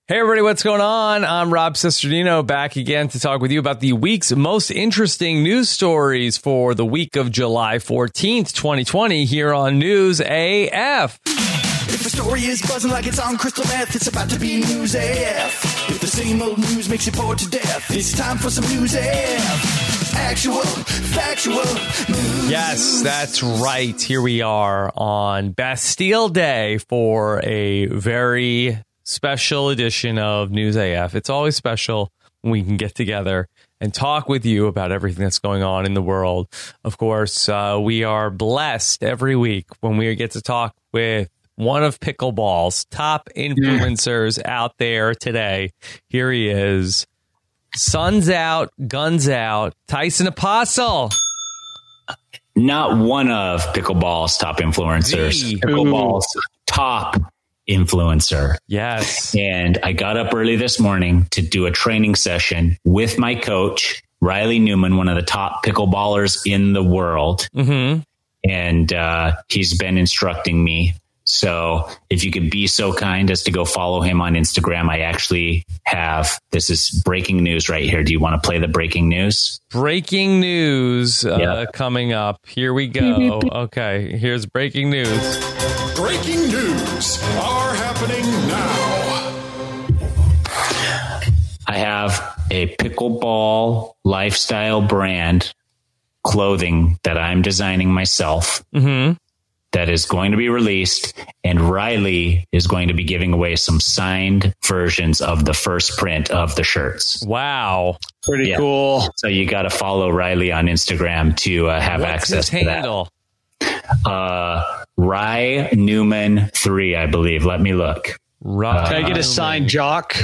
Hey everybody, what's going on? I'm Rob Cesternino, back again to talk with you about the week's most interesting news stories for the week of July 14th, 2020 here on News AF. If the story is buzzing like it's on crystal meth, it's about to be News AF. If the same old news makes you bored to death, it's time for some News AF. Actual, factual news. Yes, that's right. Here we are on Bastille Day for a very special edition of News AF. It's always special when we can get together and talk with you about everything that's going on in the world. Of course, we are blessed every week when we get to talk with one of pickleball's top influencers out there today. Here he is. Sun's out, guns out. Tyson Apostle. Not one of pickleball's top influencers. Pickleball's top influencer. Yes. And I got up early this morning to do a training session with my coach, Riley Newman, one of the top pickleballers in the world. Mm-hmm. And he's been instructing me. So if you could be so kind as to go follow him on Instagram, I actually have, this is breaking news right here. Do you want to play the breaking news? Breaking news coming up. Here we go. Okay, here's breaking news. Breaking news are happening now. I have a pickleball lifestyle brand clothing that I'm designing myself. Mm-hmm. That is going to be released, and Riley is going to be giving away some signed versions of the first print of the shirts. Wow. Pretty cool. So you got to follow Riley on Instagram to have access to handle? that. Rye Newman 3, I believe. Let me look. Can I get a signed jock?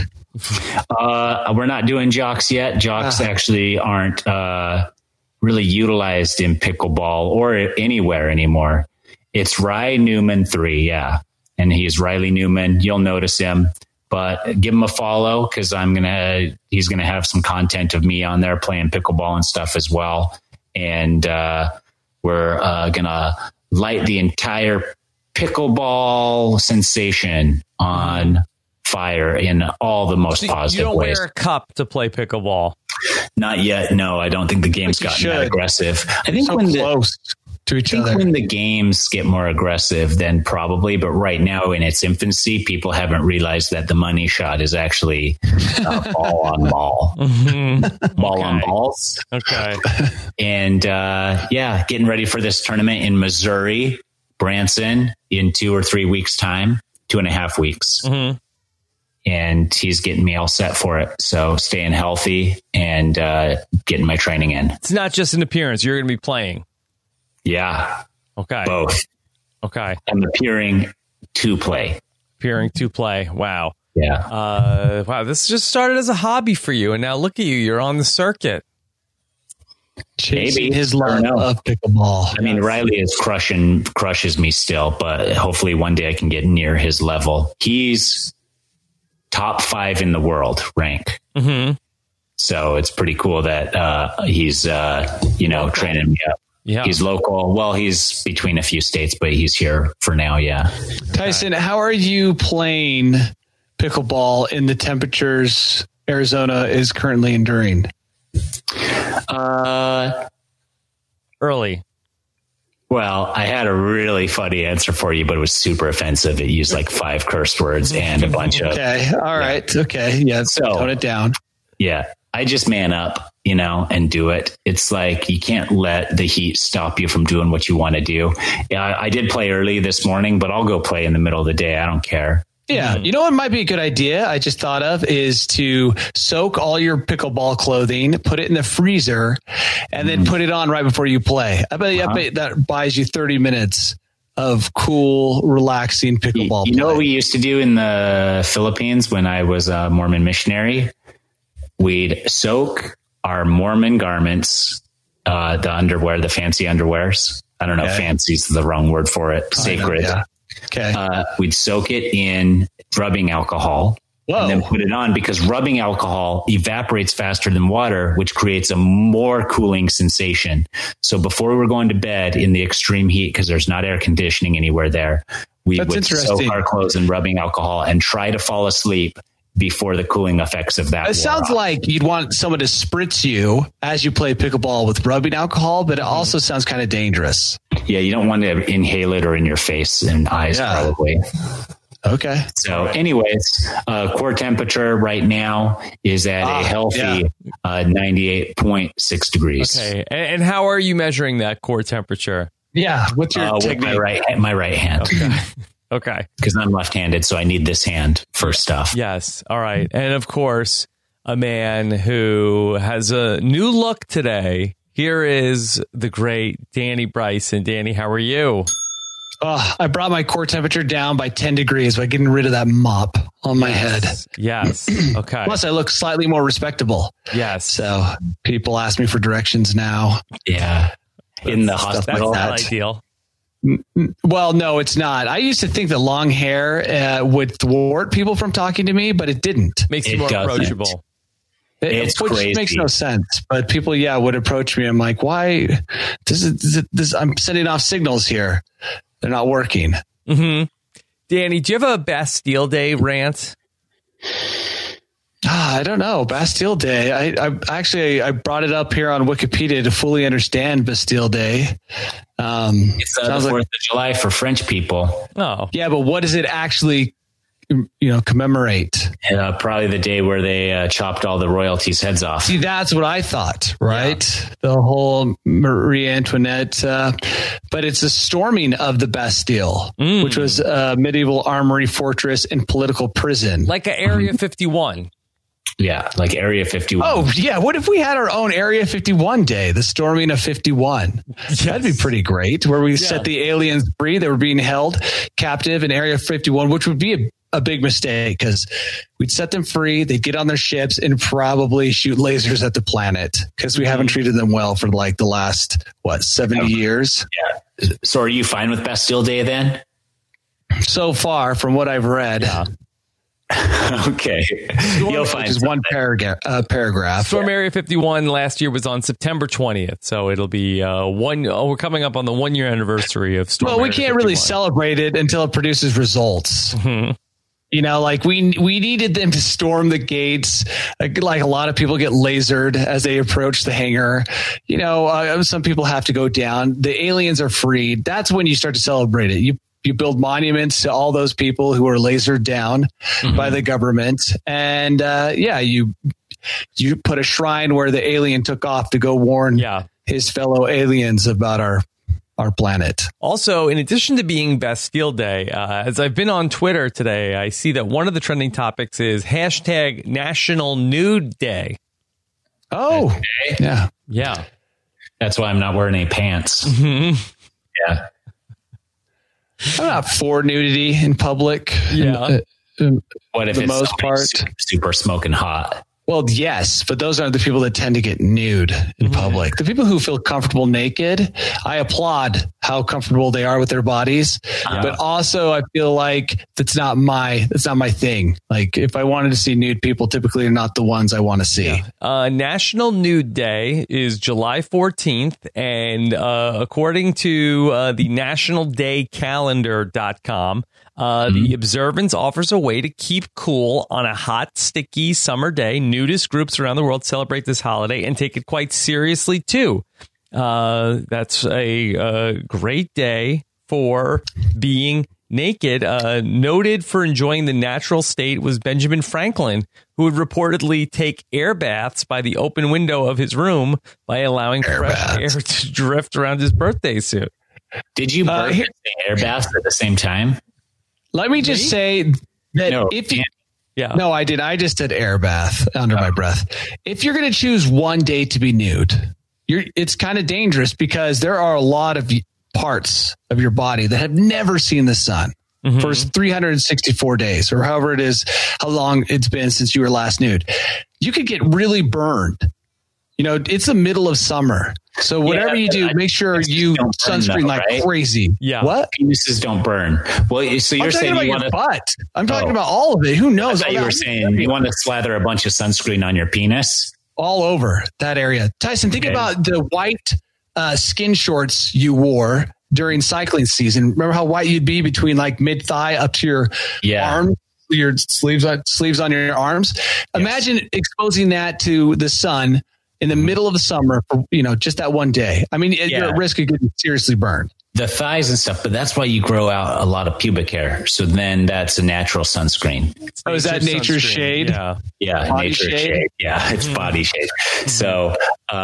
We're not doing jocks yet. Jocks actually aren't really utilized in pickleball or anywhere anymore. It's Rye Newman 3, yeah. And he's Riley Newman. You'll notice him, but give him a follow because he's gonna have some content of me on there playing pickleball and stuff as well. And we're gonna light the entire pickleball sensation on fire in all the most positive you don't ways. Wear a cup to play pickleball? Not yet. No, I don't think the game's gotten that aggressive. I think close to each other. When the games get more aggressive, then probably. But right now, in its infancy, people haven't realized that the money shot is actually ball on ball, ball on balls. Okay. And getting ready for this tournament in Missouri, Branson, in 2 or 3 weeks' time, 2.5 weeks. Mm-hmm. And he's getting me all set for it. So staying healthy and getting my training in. It's not just an appearance. You're going to be playing. Yeah. Okay. Both. Okay. I'm appearing to play. Wow. Yeah. Wow. This just started as a hobby for you. And now look at you. You're on the circuit. Chasing his love of pickleball. I mean, Riley crushes me still, but hopefully one day I can get near his level. He's top 5 in the world rank. Mm-hmm. So it's pretty cool that he's, training me up. Yeah. He's local. Well, he's between a few states, but he's here for now. Yeah. Tyson, how are you playing pickleball in the temperatures Arizona is currently enduring? Early. Well, I had a really funny answer for you, but it was super offensive. It used like 5 curse words and a bunch of. Okay. All right. Okay. Yeah. So tone it down. Yeah. I just man up, and do it. It's like you can't let the heat stop you from doing what you want to do. I did play early this morning, but I'll go play in the middle of the day. I don't care. Yeah. You know what might be a good idea I just thought of is to soak all your pickleball clothing, put it in the freezer, and then put it on right before you play. I bet that buys you 30 minutes of cool, relaxing pickleball play. You know what we used to do in the Philippines when I was a Mormon missionary? We'd soak our Mormon garments, the underwear, the fancy underwears. I don't know if fancy is the wrong word for it. Sacred. Yeah. Okay. We'd soak it in rubbing alcohol. Whoa. And then put it on because rubbing alcohol evaporates faster than water, which creates a more cooling sensation. So before we were going to bed in the extreme heat, because there's not air conditioning anywhere there, we would soak our clothes in rubbing alcohol and try to fall asleep before the cooling effects of that. It sounds like you'd want someone to spritz you as you play pickleball with rubbing alcohol, but it also sounds kind of dangerous. Yeah, you don't want to inhale it or in your face and eyes, probably. Okay. So anyways, core temperature right now is at a healthy 98.6 degrees. Okay. And how are you measuring that core temperature? Yeah. What's your technique? With my right hand. Okay. Because I'm left-handed, so I need this hand for stuff. Yes. All right. And of course, a man who has a new look today. Here is the great Danny Bryson. Danny, how are you? I brought my core temperature down by 10 degrees by getting rid of that mop on my head. Yes. Okay. Plus, I look slightly more respectable. Yes. So people ask me for directions now. Yeah. In the hospital. That's not ideal. Well, no, it's not. I used to think that long hair would thwart people from talking to me, but it didn't. Makes you more approachable. Which crazy. Makes no sense. But people, would approach me. I'm like, why? This I'm sending off signals here. They're not working. Mm-hmm. Danny, do you have a Bastille Day rant? I don't know. Bastille Day. I brought it up here on Wikipedia to fully understand Bastille Day. It's the 4th of July for French people. Oh, yeah, but what does it actually, commemorate? Probably the day where they chopped all the royalties' heads off. See, that's what I thought, right? Yeah. The whole Marie Antoinette, but it's a storming of the Bastille, which was a medieval armory, fortress, and political prison, like an Area 51. Yeah, like Area 51. Oh, yeah. What if we had our own Area 51 day, the storming of 51? Yes. That'd be pretty great, where we set the aliens free that were being held captive in Area 51, which would be a big mistake because we'd set them free. They'd get on their ships and probably shoot lasers at the planet because we haven't treated them well for like the last, 70 years? Yeah. So are you fine with Bastille Day then? So far, from what I've read. Yeah. Okay. You'll find just one paragraph. Storm Area 51 last year was on September 20th. So it'll be we're coming up on the 1 year anniversary of Storm Area 51. Well, we can't really celebrate it until it produces results. Mm-hmm. Like we needed them to storm the gates. Like a lot of people get lasered as they approach the hangar. Some people have to go down. The aliens are freed. That's when you start to celebrate it. You build monuments to all those people who were lasered down by the government. And you put a shrine where the alien took off to go warn his fellow aliens about our planet. Also, in addition to being Bastille Day, as I've been on Twitter today, I see that one of the trending topics is hashtag National Nude Day. Oh, yeah. Yeah. That's why I'm not wearing any pants. Mm-hmm. Yeah. I'm not for nudity in public. Yeah. What if the most part super smoking hot? Well, yes, but those aren't the people that tend to get nude in public. The people who feel comfortable naked, I applaud how comfortable they are with their bodies. But also I feel like that's not my thing. Like if I wanted to see nude people, typically are not the ones I want to see. National Nude Day is July 14th. And according to the nationaldaycalendar.com, the observance offers a way to keep cool on a hot, sticky summer day. Nudist groups around the world celebrate this holiday and take it quite seriously, too. That's a great day for being naked. Noted for enjoying the natural state was Benjamin Franklin, who would reportedly take air baths by the open window of his room by allowing fresh air to drift around his birthday suit. Did you both take air baths at the same time? Let me just say that no, I did. I just did air bath under my breath. If you're going to choose one day to be nude, it's kind of dangerous because there are a lot of parts of your body that have never seen the sun for 364 days or however it is, how long it's been since you were last nude. You could get really burned. It's the middle of summer. So whatever you do, make sure you sunscreen like crazy. Yeah. What? Penises don't burn. Well, so you're saying you want to butt. I'm talking about all of it. Who knows? I thought you were saying you want to slather a bunch of sunscreen on your penis. All over that area. Tyson, think about the white skin shorts you wore during cycling season. Remember how white you'd be between like mid thigh up to your arm? your sleeves on your arms. Yes. Imagine exposing that to the sun in the middle of the summer for, just that one day. I mean, you're at risk of getting seriously burned. The thighs and stuff, but that's why you grow out a lot of pubic hair. So then that's a natural sunscreen. Oh, is that nature's shade? Yeah, body nature's shade. Yeah, it's body shade. So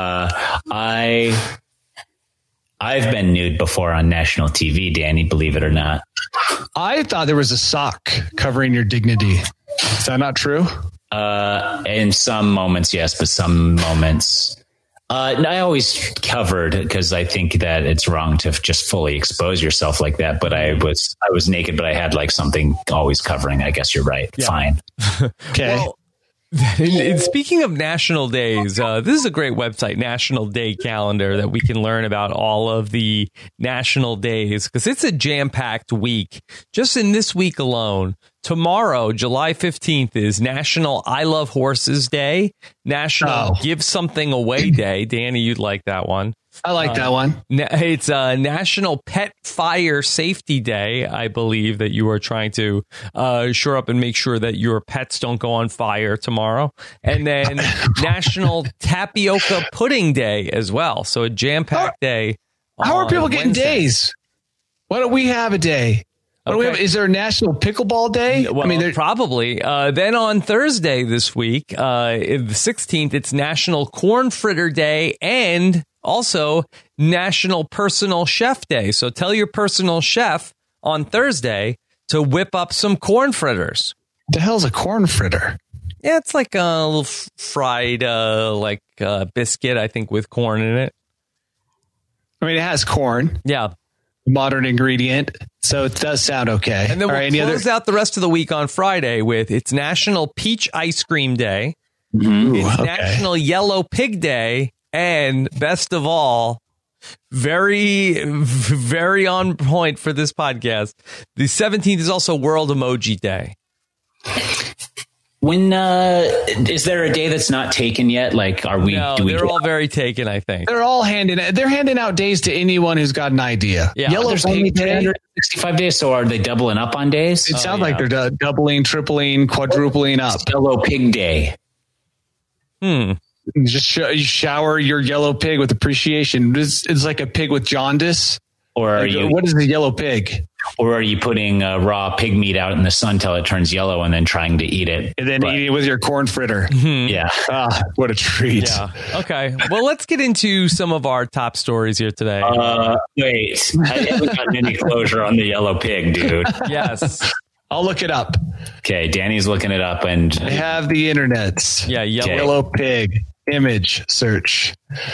I've been nude before on national TV, Danny, believe it or not. I thought there was a sock covering your dignity. Is that not true? In some moments, yes, but some moments... I always covered because I think that it's wrong to just fully expose yourself like that. But I was naked, but I had like something always covering. I guess you're right. Yeah. Fine. Okay. Well, and speaking of national days, this is a great website, National Day Calendar, that we can learn about all of the national days because it's a jam-packed week. Just in this week alone, tomorrow, July 15th, is National I Love Horses Day, National Give Something Away Day. Danny, you'd like that one. I like that one. It's National Pet Fire Safety Day. I believe that you are trying to shore up and make sure that your pets don't go on fire tomorrow. And then National Tapioca Pudding Day as well. So a jam-packed day. How are people getting days? Why don't we have a day? Is there a National Pickleball Day? Well, probably. Then on Thursday this week, the 16th, it's National Corn Fritter Day and also National Personal Chef Day. So tell your personal chef on Thursday to whip up some corn fritters. The hell's a corn fritter? Yeah, it's like a little fried biscuit, I think, with corn in it. I mean, it has corn. Yeah. Modern ingredient, so it does sound okay. And then we'll close out the rest of the week on Friday with it's National Peach Ice Cream Day, it's National Yellow Pig Day, and best of all, very, very on point for this podcast, the 17th is also World Emoji Day. When is there a day that's not taken yet? Like, are we? No, they're all very taken. I think they're all handing out days to anyone who's got an idea. Yeah, Yellow Pig Day, 365 days. So are they doubling up on days? It sounds like they're doubling, tripling, quadrupling up. Yellow Pig Day. Just you shower your yellow pig with appreciation. It's like a pig with jaundice. Or what is a yellow pig? Or are you putting raw pig meat out in the sun till it turns yellow and then trying to eat it? And then eating it with your corn fritter. Yeah. What a treat. Yeah. Okay. Well, let's get into some of our top stories here today. Wait. I haven't gotten any closure on the yellow pig, dude. Yes. I'll look it up. Okay. Danny's looking it up. And I have the internet. Yeah. Yellow pig image search.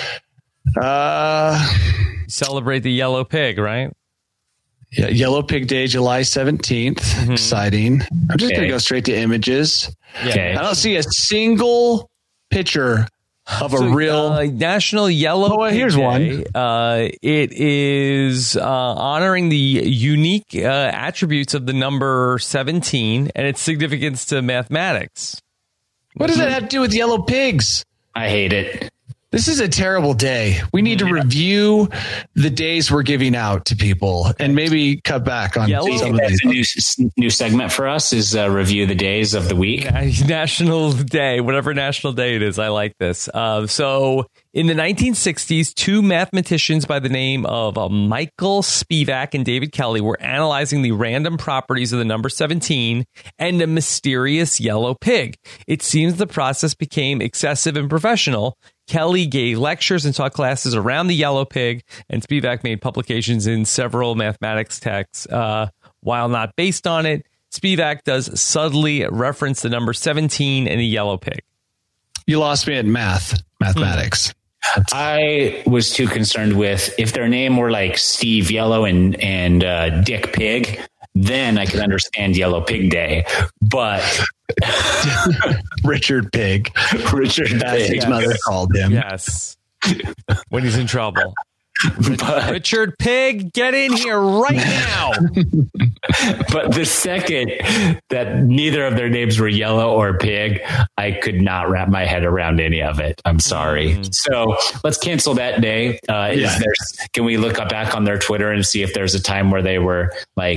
Celebrate the yellow pig, right? Yeah, Yellow Pig Day, July 17th. Exciting. I'm just going to go straight to images. Okay. I don't see a single picture of a real National Yellow Pig here's Day. One. It is honoring the unique attributes of the number 17 and its significance to mathematics. What does that have to do with yellow pigs? I hate it. This is a terrible day. We need to review the days we're giving out to people and maybe cut back on some of these. A new segment for us is review the days of the week. National Day, whatever national day it is. I like this. So in the 1960s, two mathematicians by the name of Michael Spivak and David Kelly were analyzing the random properties of the number 17 and the mysterious yellow pig. It seems the process became excessive and professional. Kelly gave lectures and taught classes around the yellow pig, and Spivak made publications in several mathematics texts. While not based on it, Spivak does subtly reference the number 17 and the yellow pig. You lost me at mathematics. I was too concerned with if their name were like Steve Yellow and Dick Pig, then I could understand Yellow Pig Day. But Richard Pig. That's his mother called him. Yes. When he's in trouble. Richard Pig, get in here right now. But the second that neither of their names were Yellow or Pig, I could not wrap my head around any of it. I'm sorry. So let's cancel that day. Can we look back on their Twitter and see if there's a time where they were like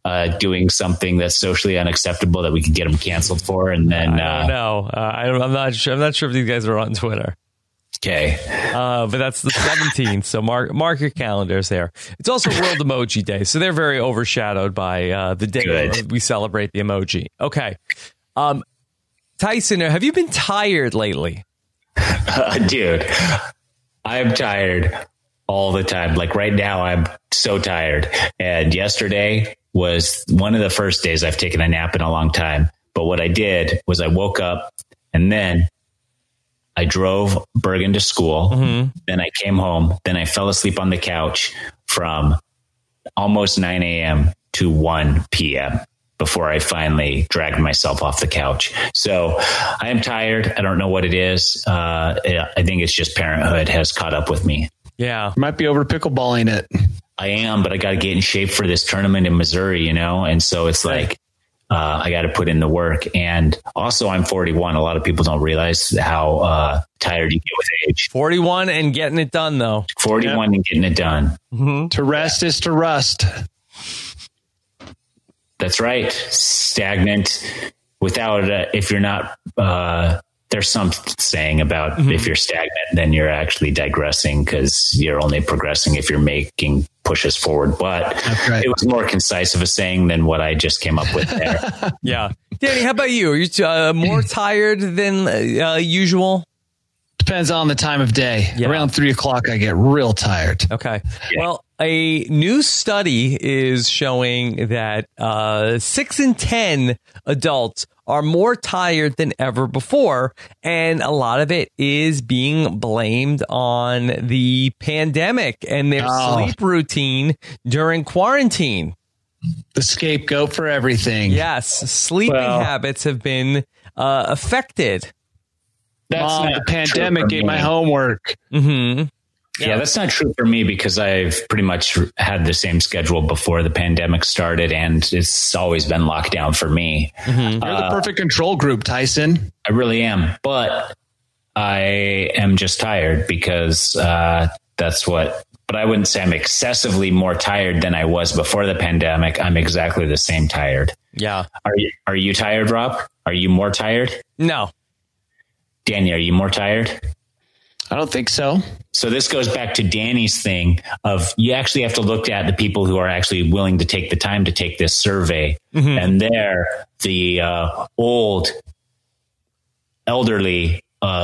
doing something that's socially unacceptable that we could get him canceled for. And then I don't know. I'm not sure. I'm not sure if these guys are on Twitter. Okay. But that's the 17th. So mark your calendars there. It's also World Emoji Day. So they're very overshadowed by the day where we celebrate the emoji. Okay. Tyson, have you been tired lately? Dude, I'm tired all the time. Like right now, I'm so tired. And yesterday was one of the first days I've taken a nap in a long time. But what I did was I woke up and then I drove Bergen to school. Mm-hmm. Then I came home. Then I fell asleep on the couch from almost 9 a.m. to 1 p.m. before I finally dragged myself off the couch. So I am tired. I don't know what it is. I think it's just parenthood has caught up with me. Yeah. Might be over pickleballing it. I am, but I got to get in shape for this tournament in Missouri, And so it's like, I got to put in the work. And also I'm 41. A lot of people don't realize how tired you get with age. 41 and getting it done, though. 41 and getting it done. Mm-hmm. To rest is to rust. That's right. Stagnant without, if you're not, there's some saying about if you're stagnant, then you're actually digressing because you're only progressing if you're making pushes forward. But It was more concise of a saying than what I just came up with there. Yeah. Danny, how about you? Are you more tired than usual? Depends on the time of day. Yeah. Around 3 o'clock, I get real tired. Okay. Yeah. Well, a new study is showing that 6 in 10 adults are more tired than ever before. And a lot of it is being blamed on the pandemic and their sleep routine during quarantine. The scapegoat for everything. Yes. Sleeping habits have been affected. Mom, the pandemic ate my homework. Mm-hmm. Yeah, that's not true for me because I've pretty much had the same schedule before the pandemic started, and it's always been lockdown for me. Mm-hmm. You're the perfect control group, Tyson. I really am, but I am just tired because that's what. But I wouldn't say I'm excessively more tired than I was before the pandemic. I'm exactly the same tired. Yeah. Are you tired, Rob? Are you more tired? No. Danny, are you more tired? I don't think so. So this goes back to Danny's thing of you actually have to look at the people who are actually willing to take the time to take this survey. Mm-hmm. And they're the old, elderly,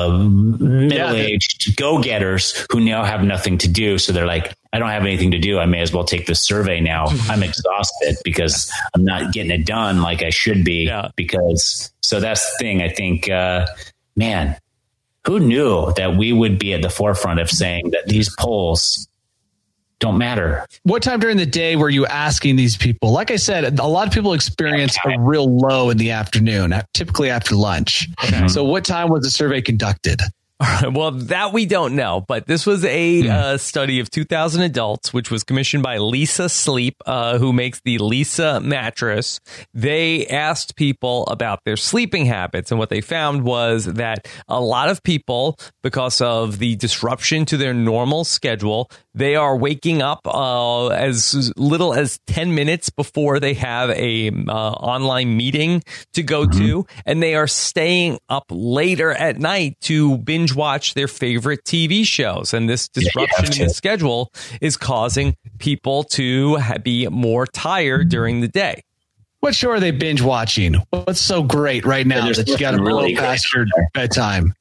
middle-aged go-getters who now have nothing to do. So they're like, I don't have anything to do. I may as well take this survey now. I'm exhausted because I'm not getting it done like I should be. Yeah. So that's the thing. I think, man, who knew that we would be at the forefront of saying that these polls don't matter? What time during the day were you asking these people? Like I said, a lot of people experience a real low in the afternoon, typically after lunch. Okay. So what time was the survey conducted? All right, well, that we don't know, but this was a study of 2,000 adults, which was commissioned by Lisa Sleep, who makes the Lisa mattress. They asked people about their sleeping habits, and what they found was that a lot of people, because of the disruption to their normal schedule, they are waking up as little as 10 minutes before they have a online meeting to go to, and they are staying up later at night to binge watch their favorite TV shows. And this disruption in the schedule is causing people to be more tired during the day. What show are they binge watching? What's so great right now that you got to blow past your bedtime?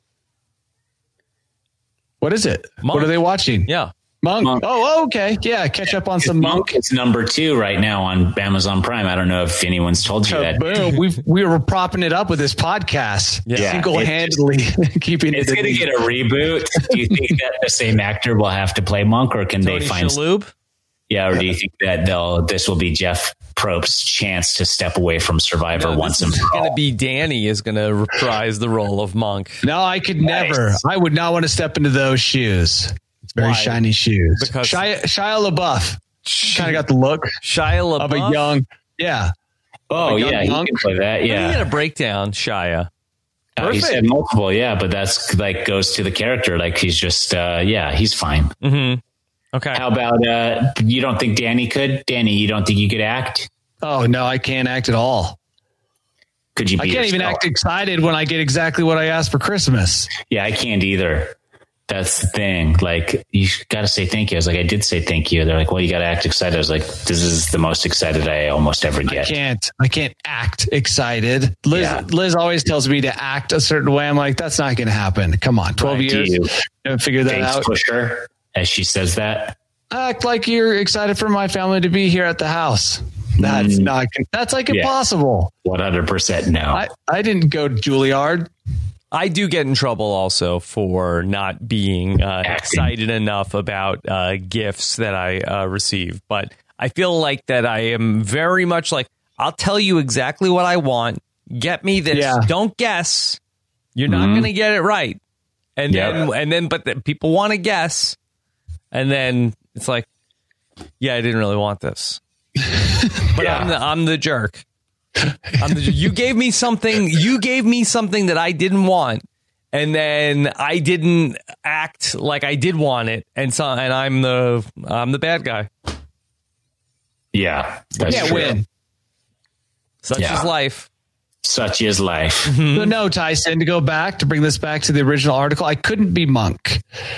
What is it? Monk. What are they watching? Yeah. Monk. Oh, okay. Yeah, catch up on some Monk. It's number 2 right now on Amazon Prime. I don't know if anyone's told you that. Boom. We were propping it up with this podcast. Yeah. Single-handedly keeping it. It's going to get a reboot. Do you think that the same actor will have to play Monk, or can Tony they find Shalhoub? Yeah, or do you think that this will be Jeff Probst's chance to step away from Survivor once and for all? It's going to be Danny is going to reprise the role of Monk. No, I could never. I would not want to step into those shoes. Very shiny shoes. Because Shia LaBeouf kind of got the look. Shia LaBeouf of a young, yeah. Oh yeah, he can play that. Yeah, he had a breakdown, Shia. He said multiple, yeah, but that's like goes to the character. Like he's just, he's fine. Mm-hmm. Okay. How about you don't think Danny could? Danny, you don't think you could act? Oh no, I can't act at all. Could you? I can't even act excited when I get exactly what I asked for Christmas. Yeah, I can't either. That's the thing. Like, you got to say thank you. I was like, I did say thank you. They're like, well, you got to act excited. I was like, this is the most excited I almost ever get. I can't act excited. Liz always tells me to act a certain way. I'm like, that's not going to happen. Come on, 12 years. You figure that out. Push her as she says that. Act like you're excited for my family to be here at the house. That's that's like impossible. 100% no. I didn't go Juilliard. I do get in trouble also for not being excited enough about gifts that I receive. But I feel like that I am very much like, I'll tell you exactly what I want. Get me this. Yeah. Don't guess. You're not going to get it right. And then, but people want to guess. And then it's like, yeah, I didn't really want this. But I'm the jerk. You gave me something that I didn't want, and then I didn't act like I did want it, and I'm the bad guy. Yeah, that's true. Win. Such is life. So no, Tyson, to bring this back to the original article, I couldn't be Monk.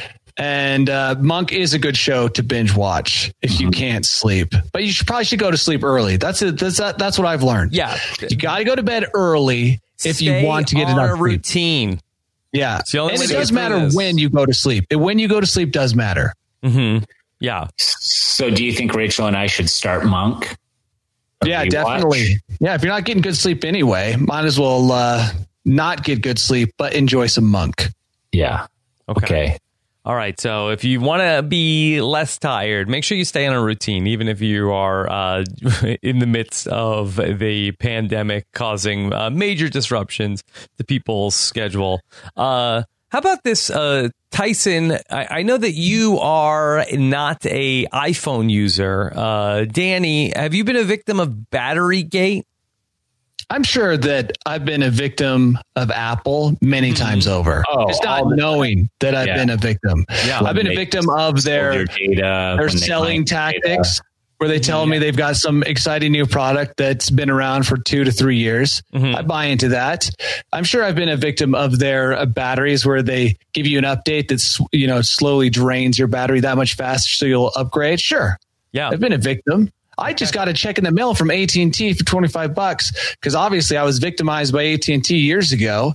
And Monk is a good show to binge watch if you can't sleep, but you probably should go to sleep early. That's what I've learned. Yeah, you got to go to bed early if you want to get enough sleep. Routine. Yeah, and it does matter when you go to sleep. When you go to sleep does matter. Mm-hmm. Yeah. So, do you think Rachel and I should start Monk? Yeah, definitely. Yeah, if you're not getting good sleep anyway, might as well not get good sleep, but enjoy some Monk. Yeah. Okay. All right, so if you want to be less tired, make sure you stay on a routine, even if you are in the midst of the pandemic causing major disruptions to people's schedule. How about this, Tyson? I know that you are not a iPhone user. Danny, have you been a victim of Battery Gate? I'm sure that I've been a victim of Apple many times over. Just not knowing that I've been a victim. Yeah. I've been a victim of their selling tactics where they tell me they've got some exciting new product that's been around for 2 to 3 years. I buy into that. I'm sure I've been a victim of their batteries where they give you an update that's, slowly drains your battery that much faster so you'll upgrade. Sure. Yeah. I've been a victim. I just got a check in the mail from AT&T for $25 because obviously I was victimized by AT&T years ago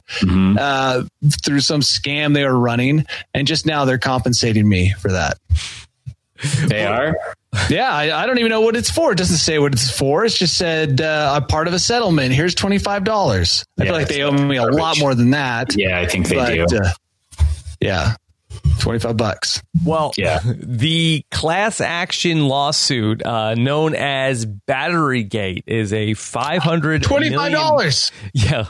through some scam they were running, and just now they're compensating me for that. They are? Yeah, I don't even know what it's for. It doesn't say what it's for. It's just said I'm part of a settlement. Here's $25. I feel like they owe me a lot more than that. Yeah, I think they do. Yeah. $25. Well, the class action lawsuit known as Battery Gate is a $25. Yeah.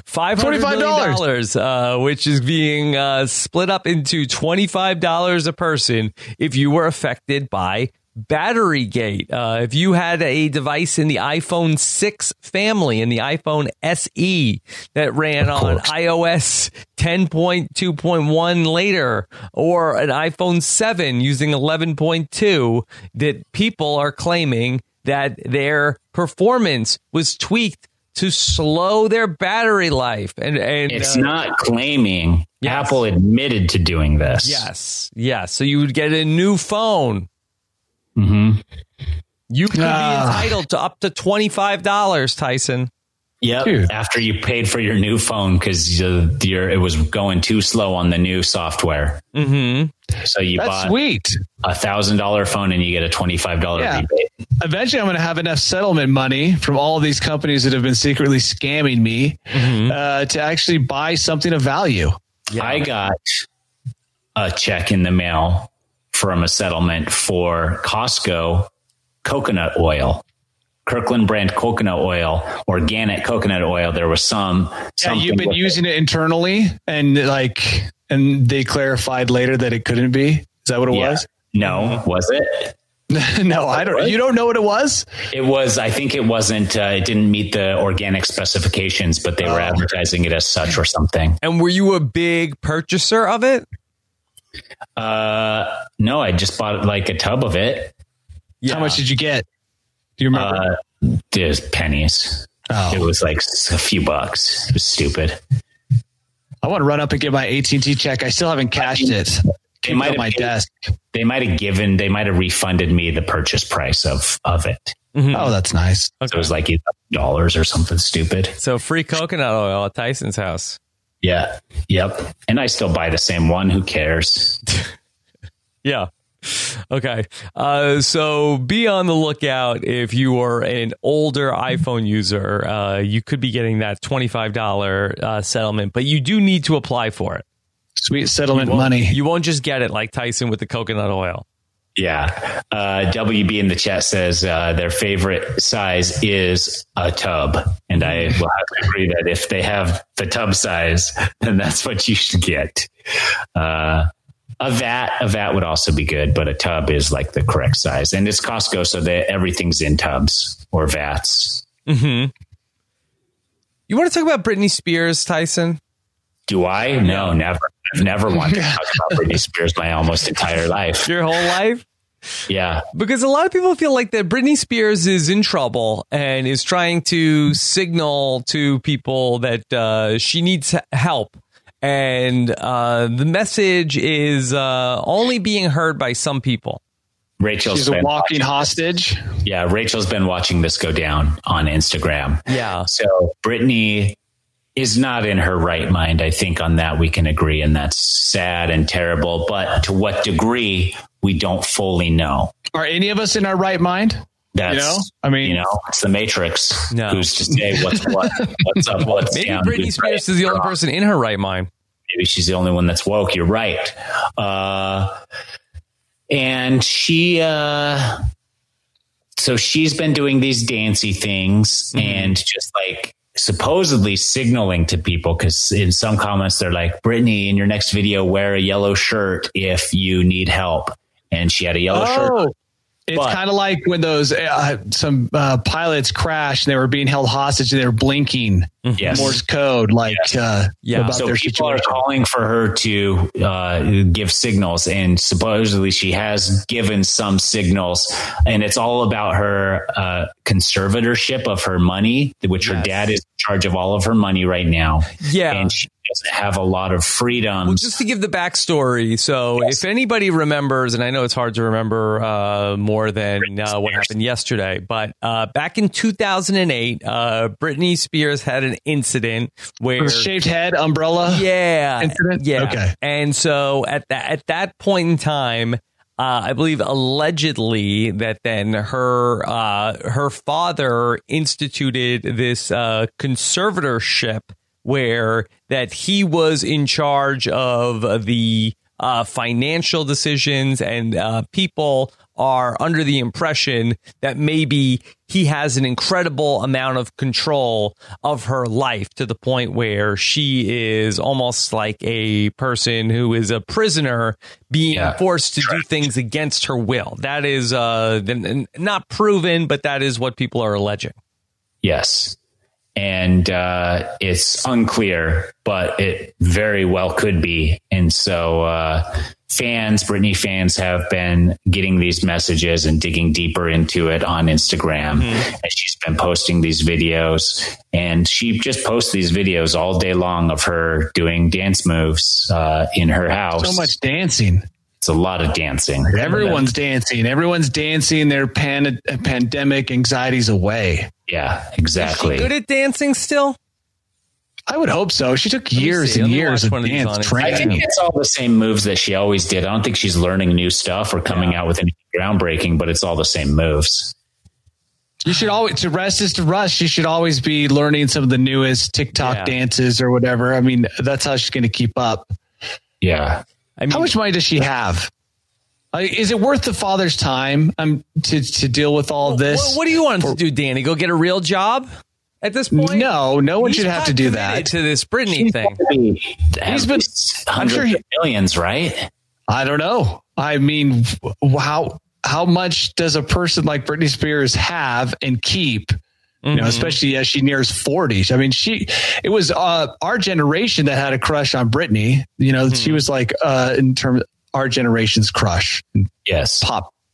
$500 million, which is being split up into $25 a person if you were affected by Battery Gate. If you had a device in the iPhone 6 family and the iPhone SE that ran on iOS 10.2.1 later, or an iPhone 7 using 11.2, that people are claiming that their performance was tweaked to slow their battery life. And it's not claiming. Yes. Apple admitted to doing this. Yes. So you would get a new phone. You could be entitled to up to $25, Tyson. Yep. Dude. After you paid for your new phone because it was going too slow on the new software. So you bought sweet $1,000 phone and you get a $25 rebate. Eventually, I'm going to have enough settlement money from all these companies that have been secretly scamming me to actually buy something of value. Yeah. I got a check in the mail from a settlement for Costco coconut oil. Kirkland brand coconut oil, organic coconut oil. There was some. Yeah, you've been using it internally, and they clarified later that it couldn't be. Is that what it was? No, was it? No, I don't. You don't know what it was? It was. I think it wasn't. It didn't meet the organic specifications, but they were advertising it as such or something. And were you a big purchaser of it? No, I just bought like a tub of it. Yeah. How much did you get? Do you remember? There's pennies. Oh. It was like a few bucks. It was stupid. I want to run up and get my AT&T check. I still haven't cashed it. They might have my desk. They might have refunded me the purchase price of it. Mm-hmm. Oh, that's nice. Okay. So it was like $8 or something stupid. So free coconut oil at Tyson's house. Yeah. Yep. And I still buy the same one. Who cares? Yeah. Okay. So be on the lookout. If you are an older iPhone user, you could be getting that $25 settlement, but you do need to apply for it. Sweet settlement money. You won't just get it like Tyson with the coconut oil. Yeah. WB in the chat says their favorite size is a tub. And I will have to agree that if they have the tub size, then that's what you should get. A vat would also be good, but a tub is like the correct size. And it's Costco, so everything's in tubs or vats. Mm-hmm. You want to talk about Britney Spears, Tyson? Do I? No, never. I've never wanted to talk about Britney Spears my almost entire life. Your whole life? Yeah. Because a lot of people feel like that Britney Spears is in trouble and is trying to signal to people that she needs help. And the message is only being heard by some people. She's a walking hostage. Yeah, Rachel's been watching this go down on Instagram. Yeah. So Britney is not in her right mind. I think on that we can agree, and that's sad and terrible. But to what degree, we don't fully know. Are any of us in our right mind? That's, it's the Matrix. No. Who's to say what's what, what's up, what's Maybe down. Britney Spears is the only person in her right mind. Maybe she's the only one that's woke. You're right. And she, so she's been doing these dancey things and just like supposedly signaling to people, because in some comments they're like, Britney, in your next video, wear a yellow shirt if you need help. And she had a yellow shirt. It's kind of like when those some pilots crashed and they were being held hostage and they were blinking Morse code, like about so their people situation. are calling for her to give signals, and supposedly she has given some signals, and it's all about her conservatorship of her money, which her dad is in charge of all of her money right now. Yeah. And she doesn't have a lot of freedom. Well, just to give the backstory. So if anybody remembers, and I know it's hard to remember more than what happened yesterday, but back in 2008, Britney Spears had an incident where shaved head umbrella. Yeah. Incident. Yeah. Okay. And so at that point in time, I believe allegedly that then her father instituted this conservatorship where that he was in charge of the financial decisions, and people are under the impression that maybe he has an incredible amount of control of her life, to the point where she is almost like a person who is a prisoner being forced to do things against her will. That is not proven, but that is what people are alleging. Yes. And it's unclear, but it very well could be. And so Britney fans have been getting these messages and digging deeper into it on Instagram. And she's been posting these videos, and she just posts these videos all day long of her doing dance moves in her house. So much dancing. It's a lot of dancing. Everyone's dancing. Everyone's dancing their pandemic anxieties away. Yeah, exactly. Is she good at dancing still? I would hope so. She took years and years of dance training. I think it's all the same moves that she always did. I don't think she's learning new stuff or coming out with anything groundbreaking, but it's all the same moves. You should always, to rest is to rush. She should always be learning some of the newest TikTok dances or whatever. I mean, that's how she's going to keep up. Yeah. I mean, how much money does she have? Is it worth the father's time to deal with all of this? What do you want him to do, Danny? Go get a real job at this point? No one should have to do that. To this Britney thing. He's been hundreds of millions, right? I don't know. I mean, how much does a person like Britney Spears have and keep? You know, especially as she nears 40. I mean, it was our generation that had a crush on Britney. You know, she was like in terms of our generation's crush. Yes. Pop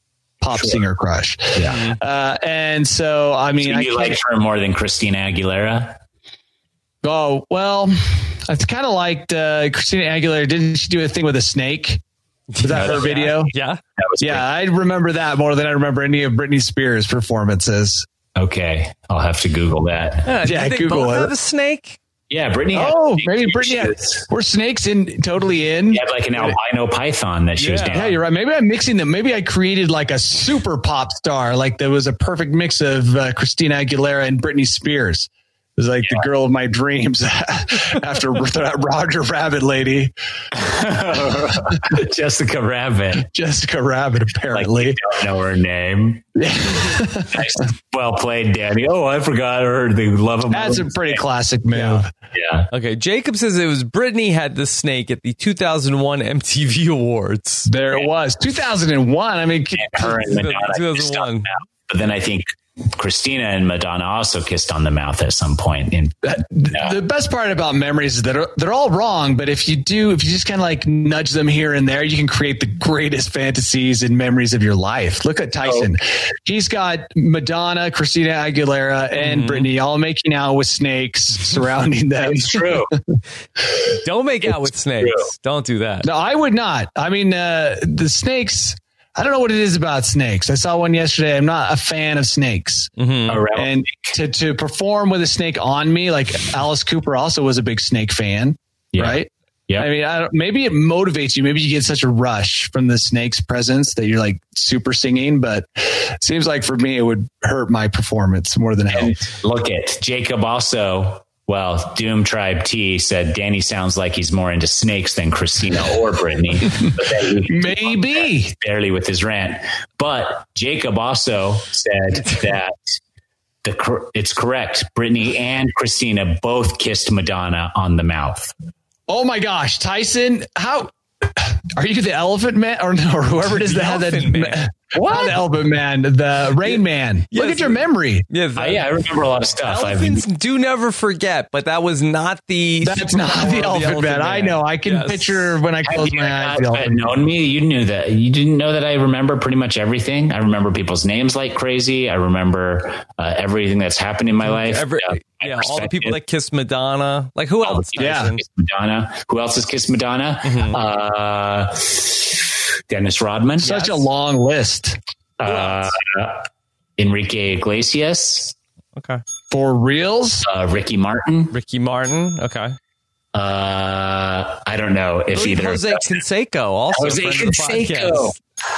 pop singer crush. Yeah. And so, I mean, So you like her more than Christina Aguilera? Oh, well, I kind of liked Christina Aguilera. Didn't she do a thing with a snake? Was that her video? Yeah. I remember that more than I remember any of Britney Spears' performances. Okay. I'll have to Google that. Yeah, they Google both it. have a snake. Yeah, Britney. Maybe Britney were snakes totally in. She had like an albino python that she was down. Yeah, you're right. Maybe I'm mixing them. Maybe I created like a super pop star. Like there was a perfect mix of Christina Aguilera and Britney Spears. It was like the girl of my dreams after that Roger Rabbit lady. Jessica Rabbit. Jessica Rabbit, apparently. Like you don't know her name. Nice. Well played, Danny. Oh, I forgot her. The love of my That's a pretty classic move. Yeah. Okay, Jacob says it was Britney had the snake at the 2001 MTV Awards. There it was. 2001. I mean, Her and Madonna 2001. But then I think Christina and Madonna also kissed on the mouth at some point. The best part about memories is that they're all wrong, but if you just kind of like nudge them here and there, you can create the greatest fantasies and memories of your life. Look at Tyson. He's got Madonna, Christina Aguilera, and Britney all making out with snakes surrounding them. It's true. Don't make out with snakes. true. Don't do that. No, I would not. I mean, the snakes, I don't know what it is about snakes. I saw one yesterday. I'm not a fan of snakes. And to perform with a snake on me, like Alice Cooper also was a big snake fan, right? Yeah. I mean, maybe it motivates you. Maybe you get such a rush from the snake's presence that you're like super singing, but it seems like for me, it would hurt my performance more than help. Look at Jacob also. Well, Doom Tribe T said Danny sounds like he's more into snakes than Christina or Britney. But then Maybe. barely with his rant. But Jacob also said that it's correct. Britney and Christina both kissed Madonna on the mouth. Oh my gosh, Tyson, how are you the Elephant Man or whoever it is that had that? Elephant Man. What? Not the Elephant Man, the Rain Man. Look at your memory. Yeah, I remember a lot of stuff. Elephants do never forget, but that was not the. That's not the Elephant Man. I know. I can picture when I close my eyes. If you had known me, you knew that. You didn't know that I remember pretty much everything. I remember people's names like crazy. I remember everything that's happened in my life. All the people that kissed Madonna. Like who else? Madonna. Who else has kissed Madonna? Dennis Rodman. Such a long list. Enrique Iglesias. Okay. For reals? Ricky Martin. Okay. I don't know if either. Jose Canseco, also Jose Canseco.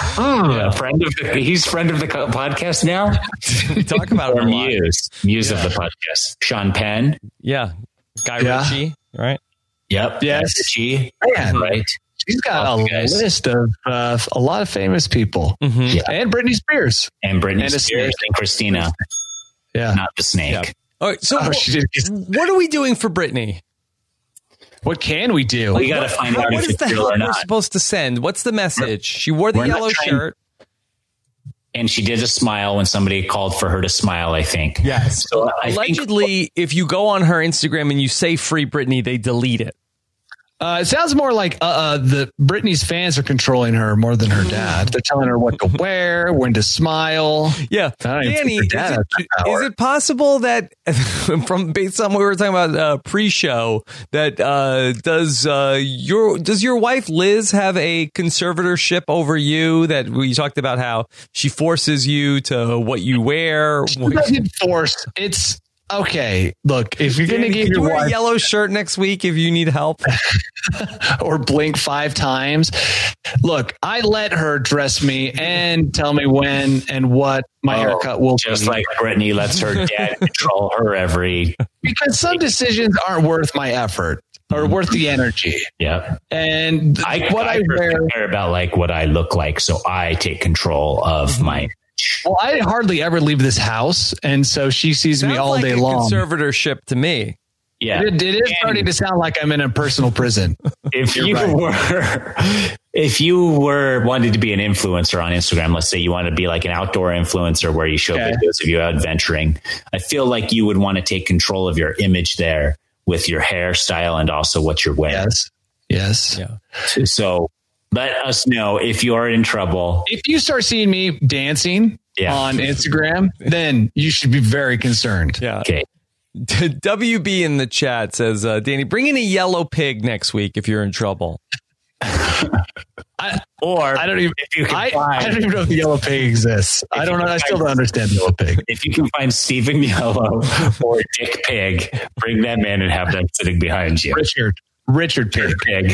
He's friend of the podcast now. Talk about or Muse of the podcast. Sean Penn. Yeah. Guy Ritchie, right? Yep. Yes. Ritchie. Man. Right. She's got a list of a lot of famous people. And Britney Spears. And Britney Spears and Christina. Yeah. Not the snake. Yeah. All right. So what are we doing for Britney? What can we do? We got to find out what if is the it's real hell or we're not. supposed to send? What's the message? She wore the yellow shirt. And she did a smile when somebody called for her to smile, I think. Yes. So allegedly, if you go on her Instagram and you say Free Britney, they delete it. It sounds more like the Britney's fans are controlling her more than her dad. They're telling her what to wear, when to smile. Yeah, Danny, is it possible that based on what we were talking about pre-show, that does your wife Liz have a conservatorship over you? That we talked about how she forces you to what you wear. She doesn't force. It's. Okay, look, if you're going to give your wear wife a yellow shirt next week if you need help or blink 5 times, look, I let her dress me and tell me when and what my haircut will just be. Like Britney lets her dad control her because some decisions aren't worth my effort or worth the energy. Yeah. And I care about like what I look like. So I take control of my. Well, I hardly ever leave this house, and so she sees me all day long. Conservatorship to me. Yeah, it is starting to sound like I'm in a personal prison. If you were wanted to be an influencer on Instagram, let's say you want to be like an outdoor influencer where you show videos of you out adventuring, I feel like you would want to take control of your image there with your hairstyle and also what you're wearing. Yes. Yeah. So Let us know if you're in trouble. If you start seeing me dancing on Instagram, then you should be very concerned. Yeah. Okay. WB in the chat says, Danny, bring in a yellow pig next week if you're in trouble. I don't even know if the yellow pig exists. I don't know. I still don't understand the yellow pig. If you can find Stephen Yellow or Dick Pig, bring them in and have them sitting behind you. Richard Pig.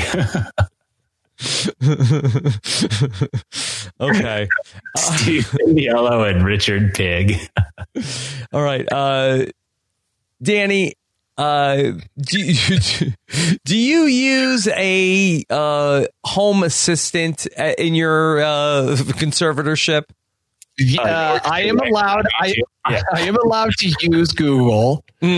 Okay. Stephen Yellow and Richard Pig. All right. Danny, do you use a home assistant in your conservatorship? I am allowed. I am allowed to use Google,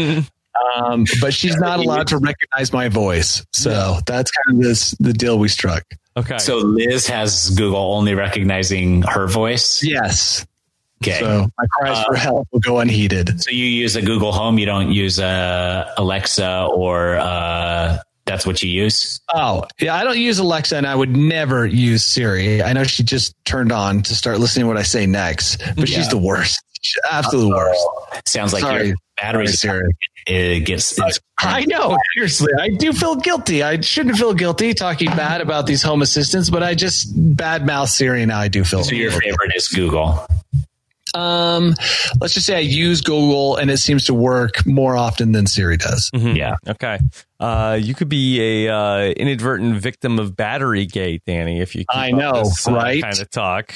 but she's not allowed to recognize my voice. So that's kind of the deal we struck. Okay. So Liz has Google only recognizing her voice? Yes. Okay. So my cries for help will go unheeded. So you use a Google Home. You don't use Alexa or that's what you use? Oh, yeah. I don't use Alexa, and I would never use Siri. I know she just turned on to start listening to what I say next, but she's the worst. She's absolute worst. Sounds like your battery Siri. I know. Seriously, I do feel guilty. I shouldn't feel guilty talking bad about these home assistants, but I just badmouth Siri now. I do feel. So your favorite is Google. Let's just say I use Google and it seems to work more often than Siri does. Mm-hmm. Yeah. Okay. You could be a inadvertent victim of battery gate, Danny, if you keep this, right? Kind of talk.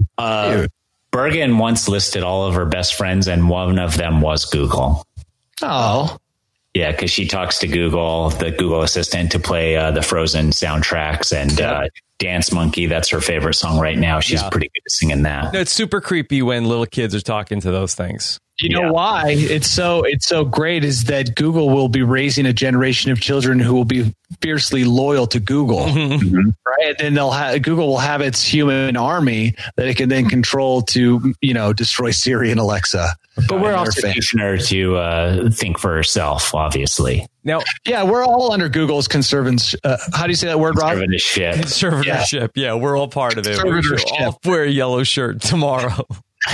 Bergen once listed all of her best friends, and one of them was Google. Oh. Yeah, because she talks to Google, the Google Assistant, to play the Frozen soundtracks and Dance Monkey. That's her favorite song right now. She's pretty good at singing that. No, it's super creepy when little kids are talking to those things. You know why it's so great is that Google will be raising a generation of children who will be fiercely loyal to Google, right? And then Google will have its human army that it can then control to destroy Siri and Alexa. But we're also teaching her to think for herself, obviously. Now, we're all under Google's conservative. How do you say that word, Rob? Conservatorship. Yeah, we're all part of it. We should all wear a yellow shirt tomorrow.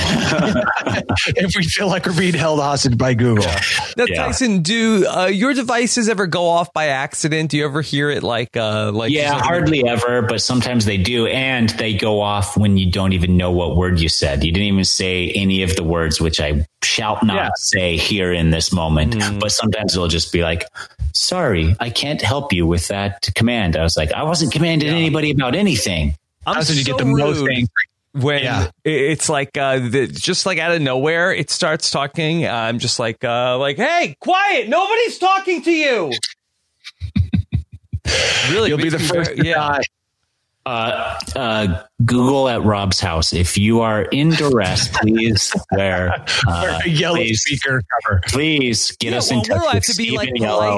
If we feel like we're being held hostage by Google. Now, Tyson, do your devices ever go off by accident? Do you ever hear it hardly ever, but sometimes they do, and they go off when you don't even know what word you said. You didn't even say any of the words, which I shall not say here in this moment. But sometimes it'll just be like, sorry, I can't help you with that command. I was like, I wasn't commanding anybody about anything. That's when you get the most angry. When it's like just like out of nowhere, it starts talking. I'm just like, hey, quiet! Nobody's talking to you. Really, you'll be the first to die. Google at Rob's house. If you are in duress, please wear a yellow speaker cover. Please get us in touch. We'll have to be like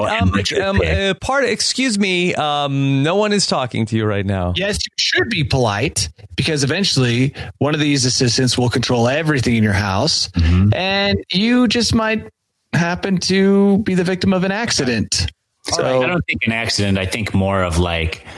excuse me. No one is talking to you right now. Yes, you should be polite because eventually one of these assistants will control everything in your house, and you just might happen to be the victim of an accident. So I don't think an accident. I think more of like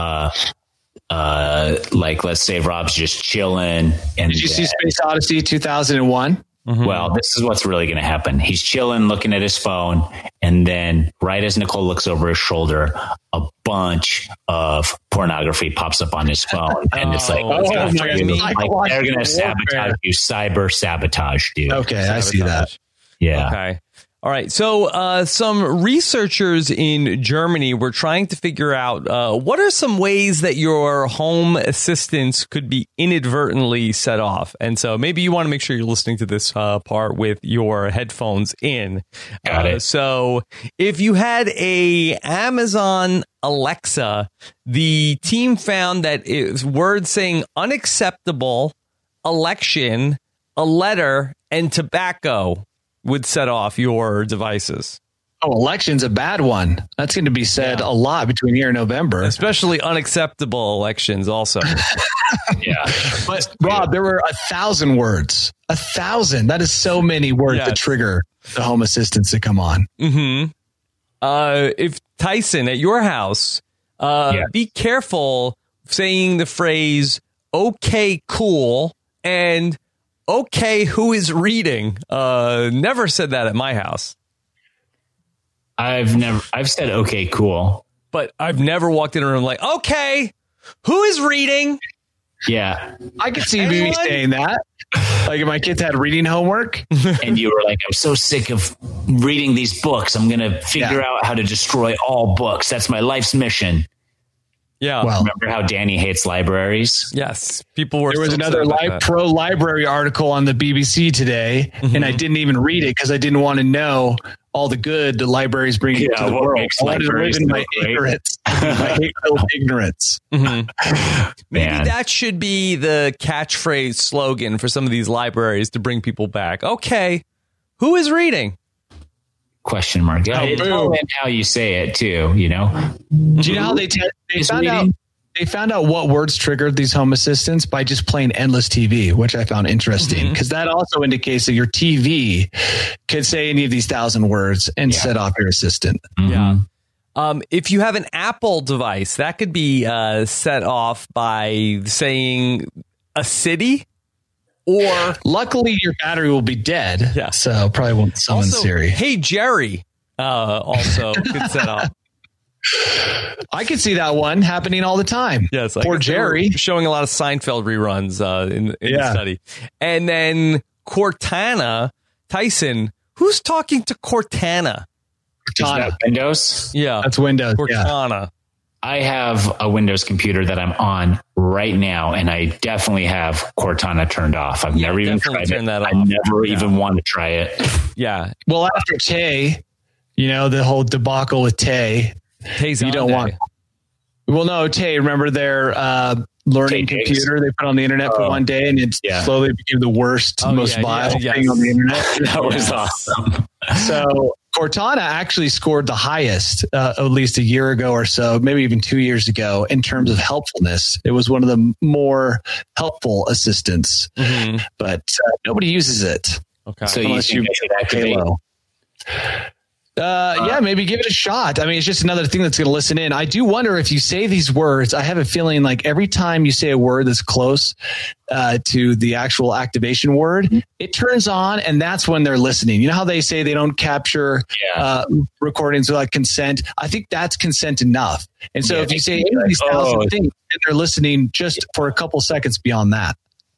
let's say Rob's just chilling. And did you see Space Odyssey 2001? Well, this is what's really going to happen. He's chilling, looking at his phone, and then right as Nicole looks over his shoulder, a bunch of pornography pops up on his phone, and it's like, they're going to sabotage you, cyber sabotage, dude. Okay, I see that. Yeah. Okay. All right. So some researchers in Germany were trying to figure out what are some ways that your home assistants could be inadvertently set off. And so maybe you want to make sure you're listening to this part with your headphones in. Got it. So if you had a Amazon Alexa, the team found that it's words saying unacceptable, election, a letter, and tobacco would set off your devices. Oh, election's a bad one. That's going to be said a lot between here and November. Especially unacceptable elections also. But Rob, there were 1,000 words. 1,000. That is so many words to trigger the home assistants to come on. If Tyson, at your house, be careful saying the phrase, okay, cool, and okay, who is reading? Never said that at my house. I've said, okay, cool. But I've never walked in a room like, okay, who is reading? Yeah. I could see me saying that. Like if my kids had reading homework. And you were like, I'm so sick of reading these books. I'm going to figure out how to destroy all books. That's my life's mission. Yeah. Well, remember how Danny hates libraries? Yes. People were. There was another pro-library article on the BBC today, and I didn't even read it because I didn't want to know all the good the libraries bring to the world. I wanted to live in my ignorance. My hate-filled ignorance. Maybe that should be the catchphrase slogan for some of these libraries to bring people back. Okay, who is reading? Question mark. It's all in how you say it too. You know. Do you know how they found out what words triggered these home assistants by just playing endless TV, which I found interesting because that also indicates that your TV could say any of these 1,000 words and set off your assistant. Yeah. If you have an Apple device, that could be set off by saying a city. Or luckily, your battery will be dead. Yeah, so probably won't summon Siri. Hey Jerry, also could set off. I could see that one happening all the time. Yes, poor Jerry, showing a lot of Seinfeld reruns in the study. And then Cortana, Tyson, who's talking to Cortana? Is that Windows? Yeah, that's Windows. Cortana. Yeah. I have a Windows computer that I'm on right now, and I definitely have Cortana turned off. I've never even tried it. I never even want to try it. Yeah. Well, after Tay, the whole debacle with Tay, you don't want. Well, no, Tay. Remember their learning computer they put on the internet for one day, and it slowly became the worst, most vile thing on the internet. That was awesome. So Cortana actually scored the highest, at least a year ago or so, maybe even 2 years ago, in terms of helpfulness. It was one of the more helpful assistants, but nobody uses it. Okay, so unless you Halo. Maybe give it a shot. I mean, it's just another thing that's going to listen in. I do wonder if you say these words, I have a feeling like every time you say a word that's close to the actual activation word, it turns on, and that's when they're listening. You know how they say they don't capture recordings without consent? I think that's consent enough. And so if you say any of these 1,000 things, they're listening just for a couple seconds beyond that.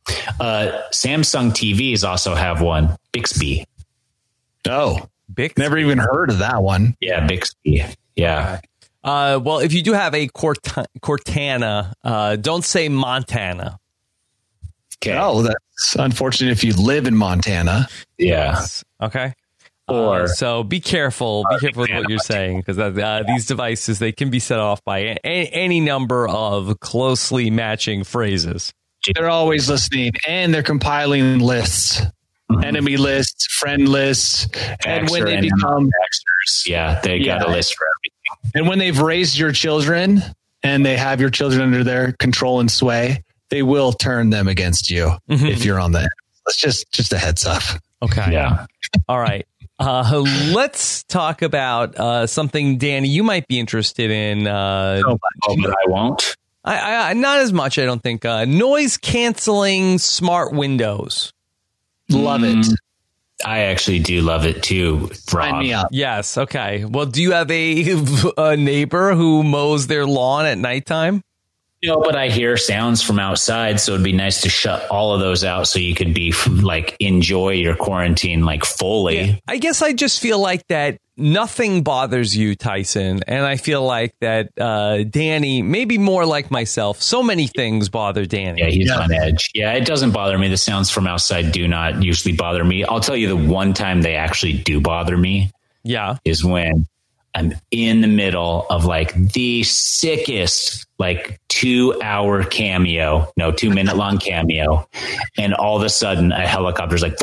Samsung TVs also have one, Bixby. Oh. Never even heard of that one. Yeah, Bixby. Yeah. Well, if you do have a Cortana, don't say Montana. Okay. Oh, that's unfortunate if you live in Montana. Yeah. Yes. Okay. Or so be careful. Be careful with what you're saying, because these devices, they can be set off by any number of closely matching phrases. They're always listening, and they're compiling lists. Enemy lists, friend lists, and when they become they got a list for everything. And when they've raised your children and they have your children under their control and sway, they will turn them against you if you're on that. That's just a heads up. Okay. Yeah. All right. Let's talk about something, Danny, you might be interested in. But I won't. I not as much, I don't think. Noise canceling smart windows. Love it. I actually do love it too. Sign me up. Yes. Okay. Well, do you have a neighbor who mows their lawn at nighttime? But I hear sounds from outside, so it'd be nice to shut all of those out so you could be enjoy your quarantine fully. Yeah, I guess I just feel like that nothing bothers you, Tyson, and I feel like that Danny, maybe more like myself, so many things bother Danny. Yeah, he's on edge. Yeah, it doesn't bother me. The sounds from outside do not usually bother me. I'll tell you the one time they actually do bother me. Yeah, is when I'm in the middle of the sickest 2-hour cameo, 2-minute long cameo, and all of a sudden a helicopter's and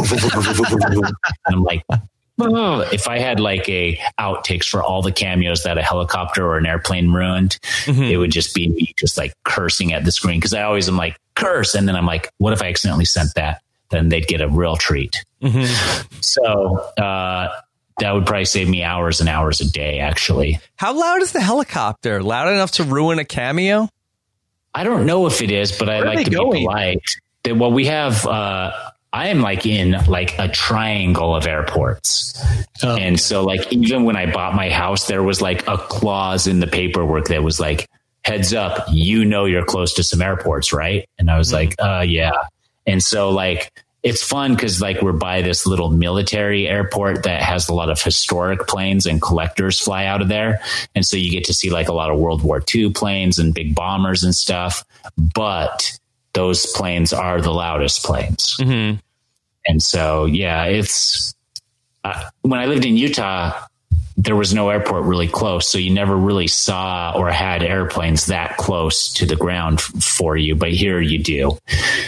I'm like, oh. If I had a outtakes for all the cameos that a helicopter or an airplane ruined, it would just be me just cursing at the screen, because I always am curse, and then I'm like, what if I accidentally sent that? Then they'd get a real treat. So that would probably save me hours and hours a day, actually. How loud is the helicopter? Loud enough to ruin a cameo? I don't know if it is, but I like to be polite. Well, we have, I am like in like a triangle of airports. Oh, and so like, even when I bought my house, there was like a clause in the paperwork that was like, heads up, you're close to some airports, right? And I was like, yeah. And so like, it's fun because like we're by this little military airport that has a lot of historic planes and collectors fly out of there. And so you get to see like a lot of World War II planes and big bombers and stuff. But those planes are the loudest planes. Mm-hmm. And so, yeah, it's when I lived in Utah, there was no airport really close. So you never really saw or had airplanes that close to the ground for you. But here you do.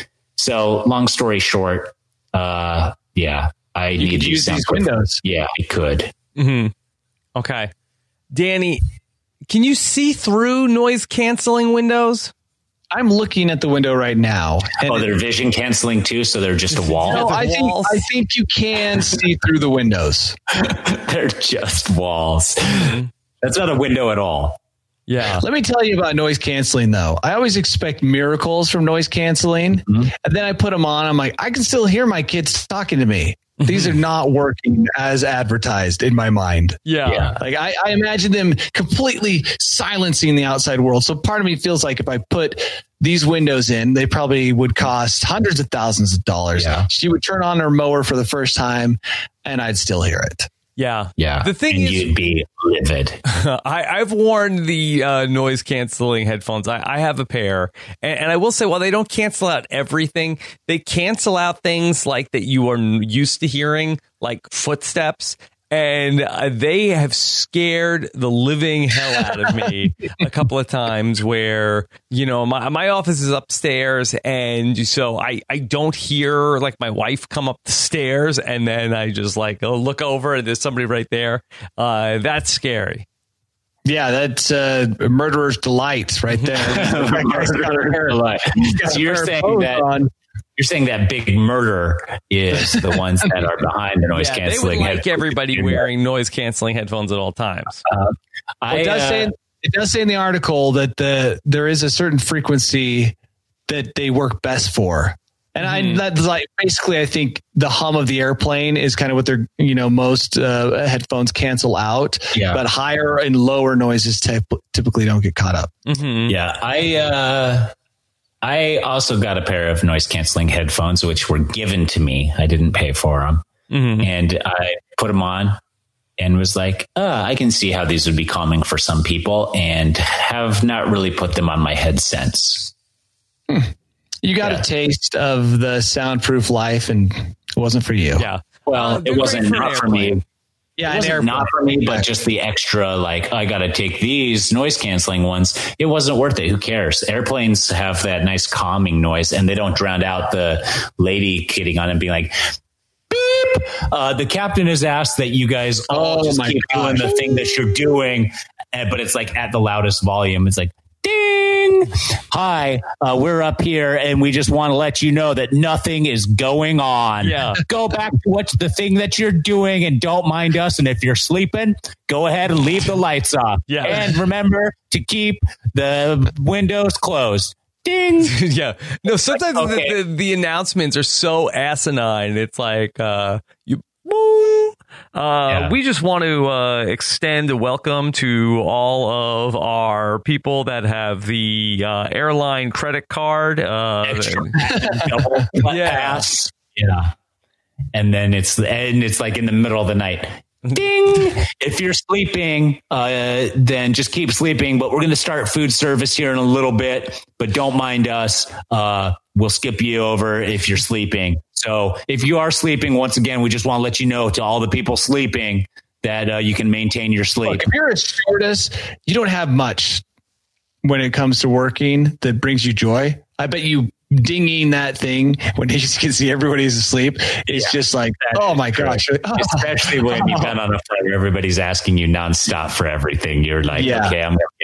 So long story short, I need to use these windows. Yeah, I could. Mm-hmm. Okay. Danny, can you see through noise canceling windows? I'm looking at the window right now. Oh, they're vision canceling too, so they're just a wall? No, I think you can see through the windows. They're just walls. That's not a window at all. Yeah. Let me tell you about noise canceling, though. I always expect miracles from noise canceling. Mm-hmm. And then I put them on. I'm like, I can still hear my kids talking to me. These are not working as advertised in my mind. Yeah. Like I imagine them completely silencing the outside world. So part of me feels like if I put these windows in, they probably would cost hundreds of thousands of dollars. Yeah. She would turn on her mower for the first time and I'd still hear it. Yeah. Yeah. The thing is, you'd be livid. I've worn the noise canceling headphones. I have a pair. And I will say, while they don't cancel out everything, they cancel out things like that you are used to hearing, like footsteps. And they have scared the living hell out of me a couple of times where, my office is upstairs. And so I don't hear like my wife come up the stairs. And then I just like look over and there's somebody right there. That's scary. Yeah, that's murderer's delight right there. Murderer's delight. So you're saying that big murder is the ones that are behind the noise canceling. They would like everybody wearing noise canceling headphones at all times. It does say in the article that there is a certain frequency that they work best for. And that's like basically, I think the hum of the airplane is kind of what they're, most headphones cancel out. Yeah. But higher and lower noises typically don't get caught up. Mm-hmm. Yeah. I also got a pair of noise canceling headphones, which were given to me. I didn't pay for them. Mm-hmm. And I put them on and was like, I can see how these would be calming for some people, and have not really put them on my head since. You got a taste of the soundproof life, and it wasn't for you. Yeah. Well, it wasn't not for me. Yeah, it wasn't not for me, but just the extra, like, I got to take these noise canceling ones. It wasn't worth it. Who cares? Airplanes have that nice calming noise, and they don't drown out the lady kidding on and being like, beep. The captain has asked that you guys all just keep doing the thing that you're doing. But it's like at the loudest volume. It's like, ding. Hi, we're up here and we just want to let you know that nothing is going on. Yeah. Go back to what's the thing that you're doing and don't mind us. And if you're sleeping, go ahead and leave the lights off. Yeah. And remember to keep the windows closed. Ding. Yeah. No, sometimes the announcements are so asinine. It's like, you boom. We just want to extend a welcome to all of our people that have the airline credit card. Extra double pass. Yeah. And then it's like in the middle of the night. Ding! If you're sleeping, then just keep sleeping. But we're going to start food service here in a little bit. But don't mind us. We'll skip you over if you're sleeping. So if you are sleeping, once again, we just want to let you know to all the people sleeping that you can maintain your sleep. Look, if you're a stewardess, you don't have much when it comes to working that brings you joy. I bet you dinging that thing when you can see everybody's asleep is just like, oh my gosh. Especially when you've been on a flight where everybody's asking you nonstop for everything. You're like, okay, I'm going to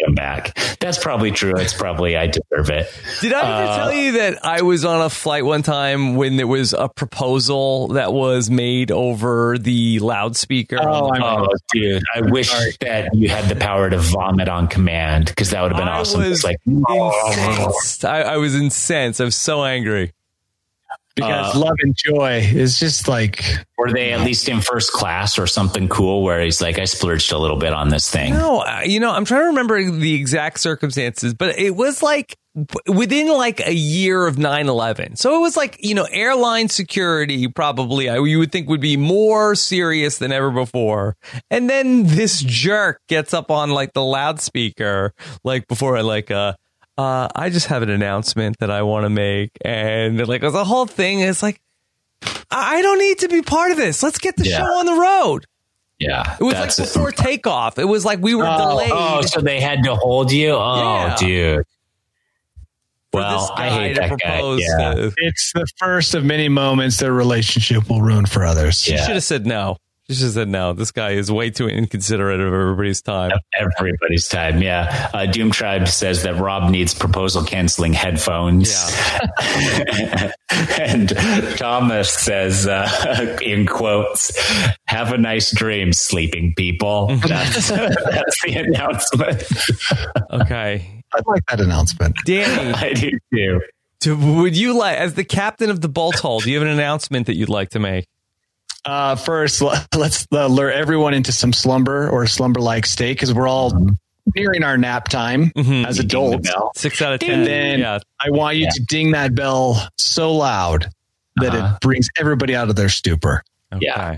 him back. That's probably true. It's probably I deserve it. Did I ever tell you that I was on a flight one time when there was a proposal that was made over the loudspeaker? Oh, dude! I wish that you had the power to vomit on command, because that would have been awesome. Was incensed. I was incensed. I was so angry. Because love and joy is just like... Were they at least in first class or something cool where he's like, I splurged a little bit on this thing? No, I'm trying to remember the exact circumstances, but it was like within like a year of 9/11. So it was like, airline security probably you would think would be more serious than ever before. And then this jerk gets up on like the loudspeaker, like before I just have an announcement that I want to make. And like, the whole thing is like, I don't need to be part of this. Let's get the show on the road. Yeah. It was like before takeoff. It was like we were delayed. Oh, so they had to hold you? Oh, yeah. Dude. Well, I hate that guy. Yeah. It's the first of many moments their relationship will ruin for others. Yeah. She should have said no. She should have said no. This guy is way too inconsiderate of everybody's time. Everybody's time, yeah. Doom Tribe says that Rob needs proposal canceling headphones. Yeah. And Thomas says, in quotes, have a nice dream, sleeping people. That's the announcement. Okay. I like that announcement. Danny. I do too. Would you like, as the captain of the Bolt Hole, do you have an announcement that you'd like to make? First, let's lure everyone into some slumber or slumber-like state, because we're all nearing our nap time as adults. 6 out of 10. And then I want you to ding that bell so loud that it brings everybody out of their stupor. Okay. Yeah.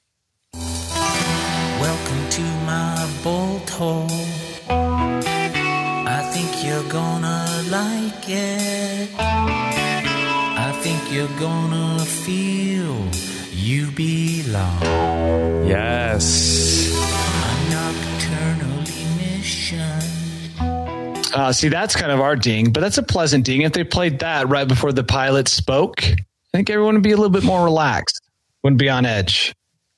Welcome to my Bolt Hole. I think you're gonna like it. I think you're gonna feel you belong. Yes. A nocturnal emission. See, that's kind of our ding, but that's a pleasant ding. If they played that right before the pilot spoke, I think everyone would be a little bit more relaxed. Wouldn't be on edge.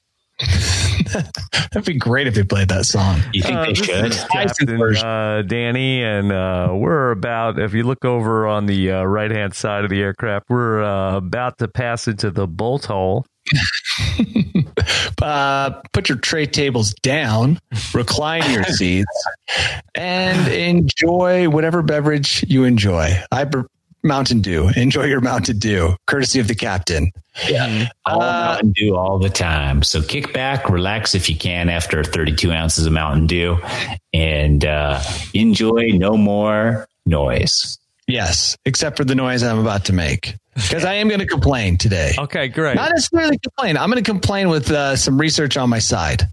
That'd be great if they played that song. You think they should? Captain Danny, and we're about, if you look over on the right-hand side of the aircraft, we're about to pass into the Bolt Hole. Put your tray tables down, recline your seats, and enjoy whatever beverage you enjoy. Mountain Dew. Enjoy your Mountain Dew, courtesy of the captain. Yeah. All Mountain Dew all the time. So kick back, relax if you can after 32 ounces of Mountain Dew, and enjoy no more noise. Yes, except for the noise I'm about to make, because I am going to complain today. Okay, great. Not necessarily complain. I'm going to complain with some research on my side.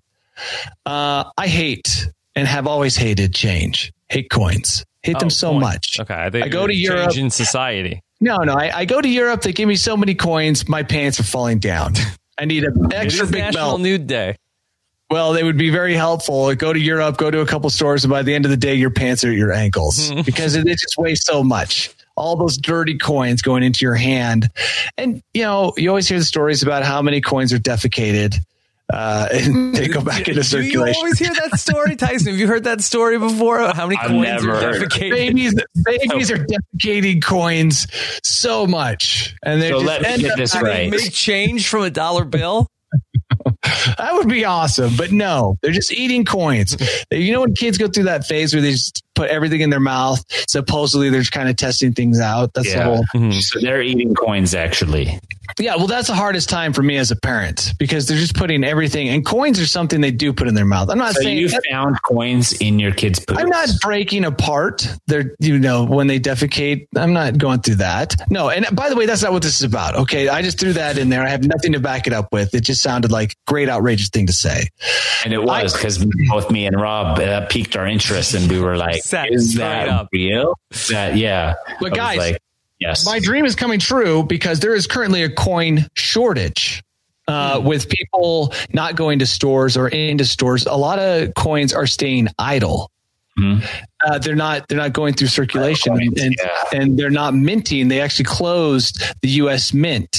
I hate and have always hated change. Hate coins. Hate them so much. Okay, I go to Europe. In society. No. I go to Europe. They give me so many coins. My pants are falling down. I need an extra big National belt. Nude Day. Well, they would be very helpful. Go to Europe, go to a couple stores, and by the end of the day, your pants are at your ankles because it just weighs so much. All those dirty coins going into your hand. And, you always hear the stories about how many coins are defecated. And they go back into circulation. You always hear that story, Tyson. Have you heard that story before? How many coins are defecated? Babies are defecating coins so much, and they make change from a dollar bill. That would be awesome, but no, they're just eating coins. When kids go through that phase where they just put everything in their mouth, supposedly they're just kind of testing things out. That's the whole. So they're eating coins, actually. Yeah, well, that's the hardest time for me as a parent, because they're just putting everything, and coins are something they do put in their mouth. I'm not saying you found coins in your kids' poops. I'm not breaking apart their, when they defecate. I'm not going through that. No, and by the way, that's not what this is about. Okay, I just threw that in there. I have nothing to back it up with. It just sounded like a great, outrageous thing to say. And it was, because both me and Rob piqued our interest, and we were like, "Is that real?" But guys. Yes. My dream is coming true, because there is currently a coin shortage with people not going to stores or into stores. A lot of coins are staying idle. They're not going through circulation, and they're not minting. They actually closed the U.S. Mint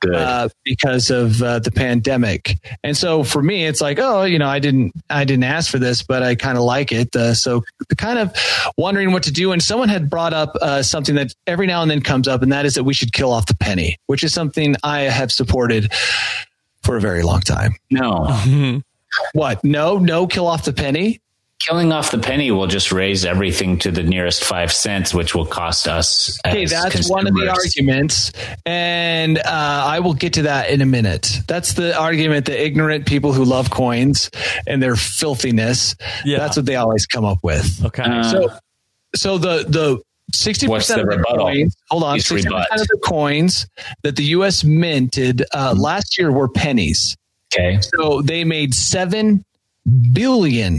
because of the pandemic. And so for me, it's like, oh, I didn't ask for this, but I kind of like it. So kind of wondering what to do. And someone had brought up something that every now and then comes up, and that is that we should kill off the penny, which is something I have supported for a very long time. No. What? No, kill off the penny. Killing off the penny will just raise everything to the nearest 5 cents, which will cost us. Okay, that's consumers. One of the arguments. And I will get to that in a minute. That's the argument that ignorant people who love coins and their filthiness, that's what they always come up with. Okay. So the 60% of the coins, hold on, 60% of the coins that the U.S. minted last year were pennies. Okay. So they made 7 billion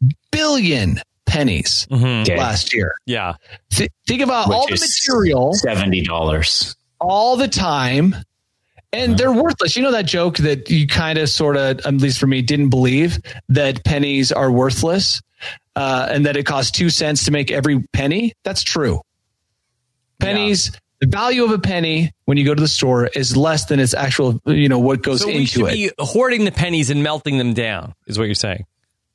pennies last year. Yeah. Think about all the material. $70. All the time. And they're worthless. You know that joke that you kind of sort of, at least for me, didn't believe that pennies are worthless and that it costs 2 cents to make every penny? That's true. Pennies, the value of a penny when you go to the store is less than its actual, what goes into it. So we should be hoarding the pennies and melting them down, is what you're saying.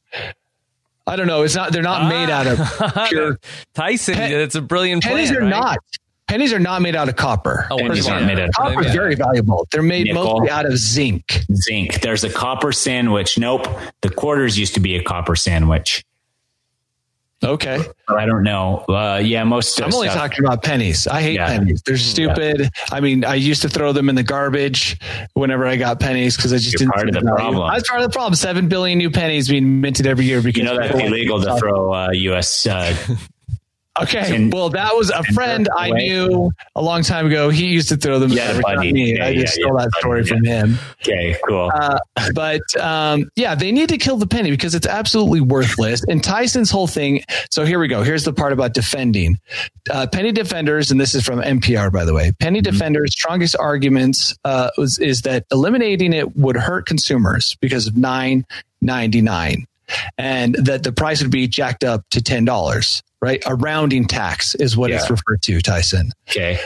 I don't know. It's not. They're not made out of pure Tyson. It's a brilliant pennies. Plan, Not. Pennies are not made out of copper. Pennies aren't made out of copper. Is very valuable. They're made mostly out of zinc. Zinc. There's a copper sandwich. Nope. The quarters used to be a copper sandwich. Okay. I don't know. Most. I'm only talking about pennies. I hate pennies. They're stupid. Yeah. I mean, I used to throw them in the garbage whenever I got pennies because I just didn't. Part of the problem. I was part of the problem. 7 billion new pennies being minted every year because that's illegal to throw U.S. Okay. Well, that was a friend I knew a long time ago. He used to throw them. I just stole that story from him. Okay, cool. They need to kill the penny because it's absolutely worthless. And Tyson's whole thing. So here we go. Here's the part about defending penny defenders. And this is from NPR, by the way. Penny defenders' strongest arguments is that eliminating it would hurt consumers because of $9.99 and that the price would be jacked up to $10. Right. A rounding tax is what it's referred to, Tyson. Okay.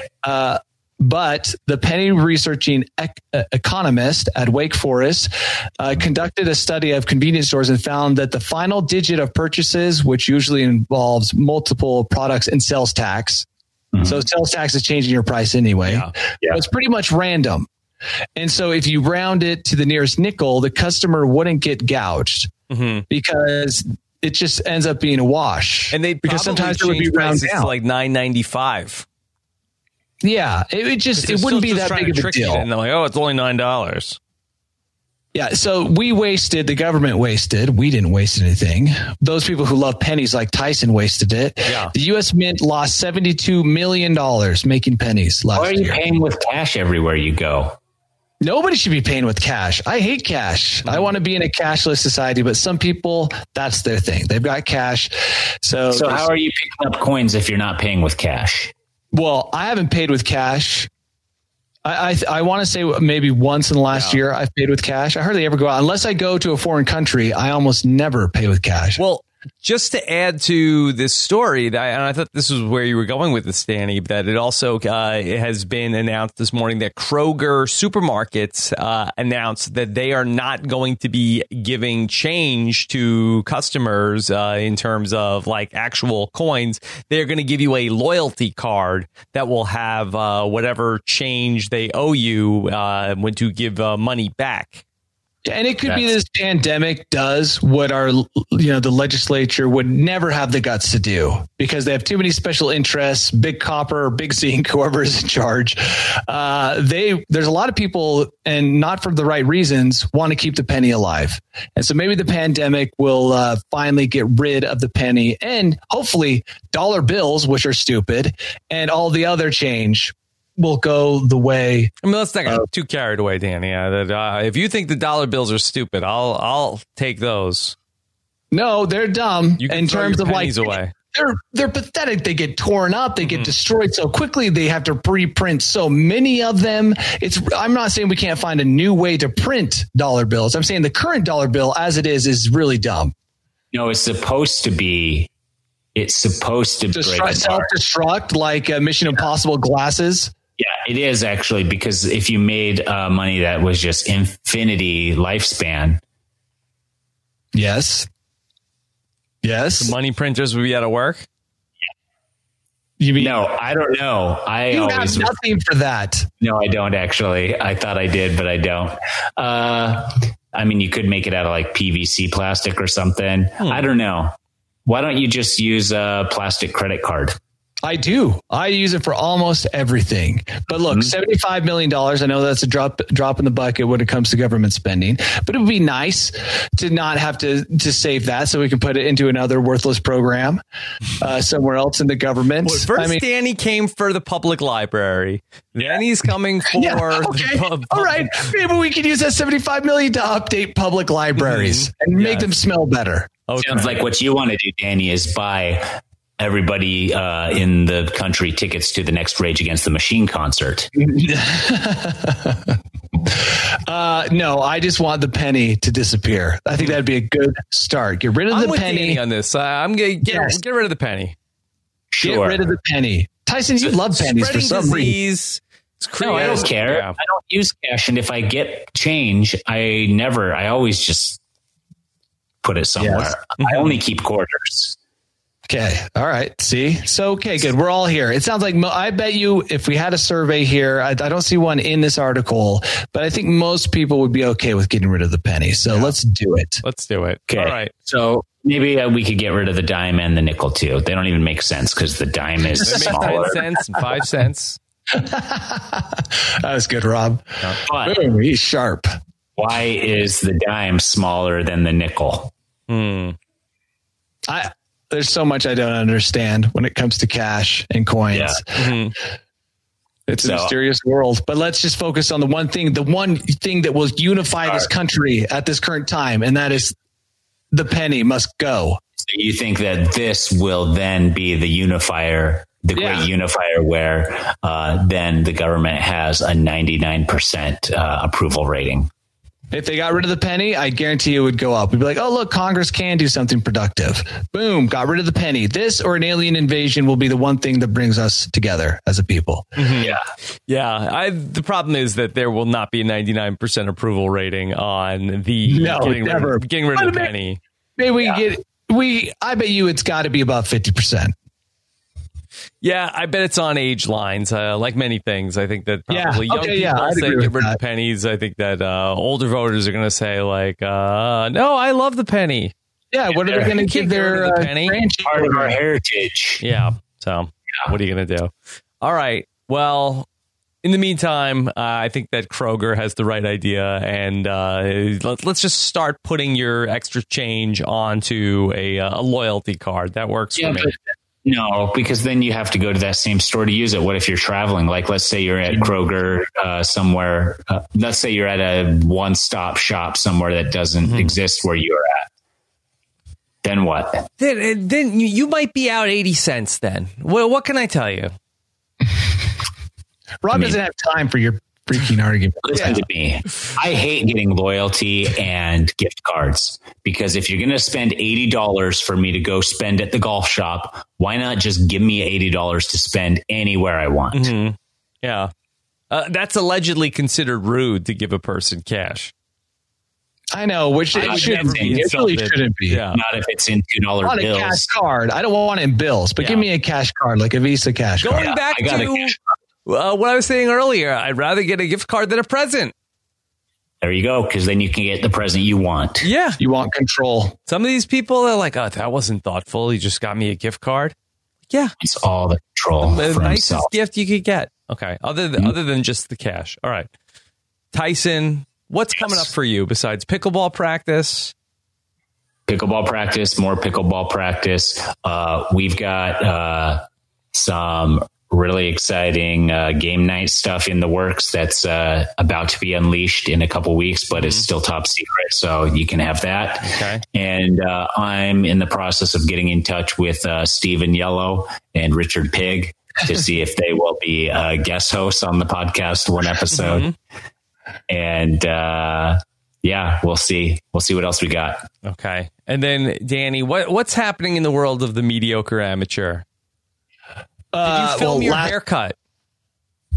But the penny researching economist at Wake Forest conducted a study of convenience stores and found that the final digit of purchases, which usually involves multiple products and sales tax. So sales tax is changing your price anyway. Yeah. It's pretty much random. And so if you round it to the nearest nickel, the customer wouldn't get gouged because it just ends up being a wash. And because sometimes it would be rounded to like $9.95. Yeah, it wouldn't be that big of a deal. And they're like, oh, it's only $9. Yeah, so the government wasted. We didn't waste anything. Those people who love pennies like Tyson wasted it. Yeah. The U.S. Mint lost $72 million making pennies last year. Why are you paying with cash everywhere you go? Nobody should be paying with cash. I hate cash. I want to be in a cashless society, but some people, that's their thing. They've got cash. So how are you picking up coins if you're not paying with cash? Well, I haven't paid with cash. I want to say maybe once in the last year I've paid with cash. I hardly ever go out. Unless I go to a foreign country, I almost never pay with cash. Well, just to add to this story, and I thought this was where you were going with this, Danny, that it also it has been announced this morning that Kroger supermarkets announced that they are not going to be giving change to customers in terms of like actual coins. They're going to give you a loyalty card that will have whatever change they owe you when to give money back. And it could be this pandemic does what the legislature would never have the guts to do because they have too many special interests, big copper, big zinc, whoever's in charge. There's a lot of people, and not for the right reasons, want to keep the penny alive. And so maybe the pandemic will finally get rid of the penny and hopefully dollar bills, which are stupid, and all the other change will go the way. I mean, let's not get too carried away, Danny. If you think the dollar bills are stupid, I'll take those. No, they're dumb. You can in throw terms your of pennies like away. They're pathetic. They get torn up. They get destroyed so quickly. They have to pre-print so many of them. I'm not saying we can't find a new way to print dollar bills. I'm saying the current dollar bill as it is really dumb. No, it's supposed to break apart. Self-destruct like Mission Impossible glasses. Yeah, it is actually, because if you made money that was just infinity lifespan. Yes. The money printers would be out of work. You mean No, I don't know. you have nothing for that? No, I don't actually. I thought I did, but I don't. I mean, you could make it out of like PVC plastic or something. I don't know. Why don't you just use a plastic credit card? I do. I use it for almost everything. But look, $75 million. I know that's a drop in the bucket when it comes to government spending, but it would be nice to not have to save that so we can put it into another worthless program somewhere else in the government. Well, first, Danny came for the public library. Then he's coming for all right. Maybe we could use that $75 million to update public libraries and make them smell better. Okay. Sounds like what you want to do, Danny, is buy everybody in the country tickets to the next Rage Against the Machine concert. No, I just want the penny to disappear. I think that'd be a good start. Get rid of the with penny Danny on this. I'm gonna get rid of the penny. Sure. Get rid of the penny. Tyson, you love pennies for some reason. No, I don't care. Yeah. I don't use cash, and if I get change, I always just put it somewhere. Yes. I only keep quarters. Okay. All right. See? So, okay, good. We're all here. It sounds like, I bet you if we had a survey here, I don't see one in this article, but I think most people would be okay with getting rid of the penny. So let's do it. Let's do it. Okay. All right. So maybe we could get rid of the dime and the nickel too. They don't even make sense because the dime is It makes smaller. 10 cents and 5 cents. That was good, Rob. But Boom, he's sharp. why is the dime smaller than the nickel? There's so much I don't understand when it comes to cash and coins. Yeah. It's a mysterious world, but let's just focus on the one thing that will unify this country at this current time. And that is the penny must go. So you think that this will then be the unifier, the great unifier where then the government has a 99% approval rating? If they got rid of the penny, I guarantee it would go up. We'd be like, oh, look, Congress can do something productive. Boom, got rid of the penny. This or an alien invasion will be the one thing that brings us together as a people. Yeah. Yeah. The problem is that there will not be a 99% approval rating on the getting rid of the penny. Maybe I bet you it's got to be about 50%. Yeah, I bet it's on age lines. Like many things, I think that probably young people say get rid of the pennies. I think that older voters are going to say like, no, I love the penny. Yeah, what are they going to give their penny? Part of our heritage. Yeah. So what are you going to do? All right. Well, in the meantime, I think that Kroger has the right idea, and let's just start putting your extra change onto a loyalty card. That works for me. No, because then you have to go to that same store to use it. What if you're traveling? Like, let's say you're at Kroger somewhere. Let's say you're at a one-stop shop somewhere that doesn't exist where you're at. Then what? Then you might be out 80 cents then. Well, what can I tell you? Rob doesn't have time for your freaking argument. Listen to me. I hate getting loyalty and gift cards because if you're going to spend $80 for me to go spend at the golf shop, why not just give me $80 to spend anywhere I want? Yeah. That's allegedly considered rude to give a person cash. I know, which it shouldn't be. It really shouldn't be. Yeah. Not if it's in $2 bills. On a cash card. I don't want it in bills, but give me a cash card, like a Visa cash card. Going back to what I was saying earlier, I'd rather get a gift card than a present. There you go, because then you can get the present you want. Yeah. You want control. Some of these people are like, oh, that wasn't thoughtful. He just got me a gift card. Yeah. It's all the control the for nicest himself. gift you could get. Okay. Other than just the cash. All right. Tyson, what's coming up for you besides pickleball practice? Pickleball practice, more pickleball practice. We've got some really exciting game night stuff in the works that's about to be unleashed in a couple weeks, but it's still top secret, so you can have that. Okay. And I'm in the process of getting in touch with Stephen Yellow and Richard Pigg to see if they will be guest hosts on the podcast one episode. And we'll see. We'll see what else we got. Okay. And then, Danny, what's happening in the world of the mediocre amateur? Did you film your haircut?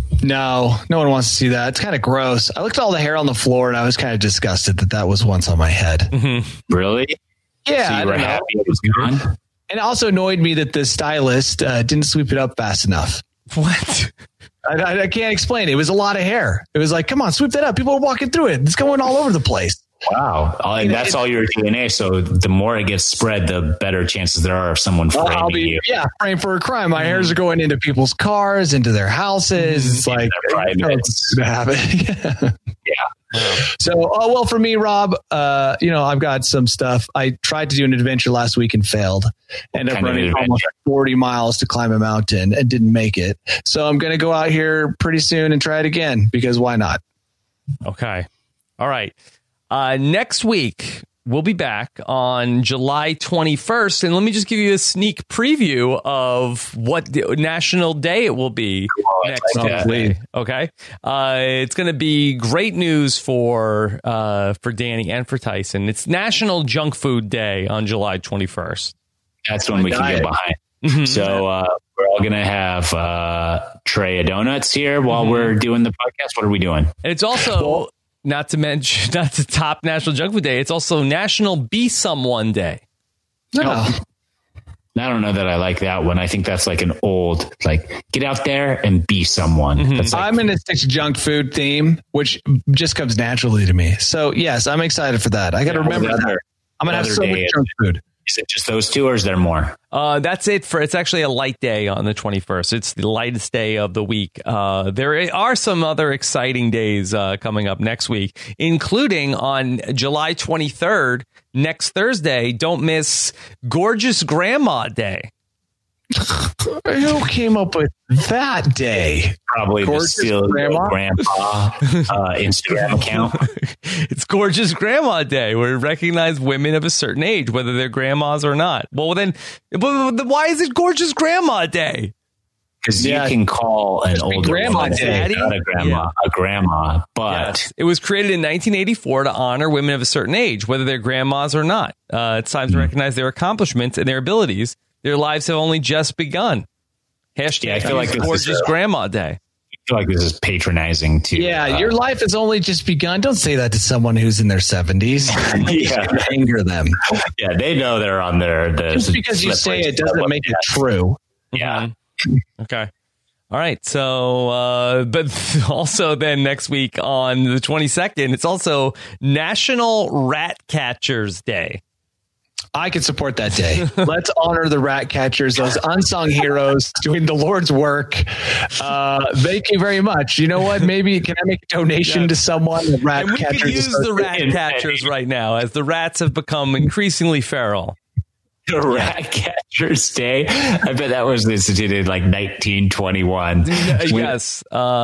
No one wants to see that. It's kind of gross. I looked at all the hair on the floor and I was kind of disgusted that was once on my head. Really? Yeah, So I you were don't know. happy it was gone? And it also annoyed me that the stylist didn't sweep it up fast enough. What? I can't explain it. It was a lot of hair. It was like, come on, sweep that up. People are walking through it. It's going all over the place. Wow. And that's all your DNA. So the more it gets spread, the better chances there are of someone framing you. Yeah, framed for a crime. My hairs are going into people's cars, into their houses. It's like Their privates. to have it. Yeah. So, for me, Rob, I've got some stuff. I tried to do an adventure last week and failed. Ended up kind of running adventure? almost 40 miles to climb a mountain and didn't make it. So I'm going to go out here pretty soon and try it again because why not? Okay. All right. Next week, we'll be back on July 21st. And let me just give you a sneak preview of what the National Day it will be next Tuesday. Okay. It's going to be great news for Danny and for Tyson. It's National Junk Food Day on July 21st. That's when we can get behind. So we're all going to have tray of donuts here while we're doing the podcast. What are we doing? And it's also, not to top National Junk Food Day, it's also National Be Someone Day. No. I don't know that I like that one. I think that's like an old, get out there and be someone. That's I'm in a junk food theme, which just comes naturally to me. So, yes, I'm excited for that. I got to remember that. I'm going to have so much junk food. Is it just those two or is there more? That's it it's actually a light day on the 21st. It's the lightest day of the week. There are some other exciting days coming up next week, including on July 23rd, next Thursday. Don't miss Gorgeous Grandma Day. Who came up with that day? Probably Gorgeous the Steal Grandma? Grandpa Instagram account. It's Gorgeous Grandma Day, where we recognize women of a certain age, whether they're grandmas or not. Well, then, why is it Gorgeous Grandma Day? Because you can call an older grandma woman day. not a grandma, but Yes. It was created in 1984 to honor women of a certain age, whether they're grandmas or not. It's time to recognize their accomplishments and their abilities. Their lives have only just begun. Hashtag I feel like this is Gorgeous Grandma Day. I feel like this is patronizing too. Yeah, your life has only just begun. Don't say that to someone who's in their 70s. Yeah. Anger them. Yeah, they know they're on Just because you say it doesn't make it true. Yeah. Okay. All right. So, but also then next week on the 22nd, it's also National Rat Catchers Day. I can support that day. Let's honor the rat catchers, those unsung heroes doing the Lord's work. Thank you very much. You know what? Maybe can I make a donation to someone? The rat And we catchers could use the rat catchers right now as the rats have become increasingly feral. The Rat Catchers Day. I bet that was instituted in like 1921. Yes.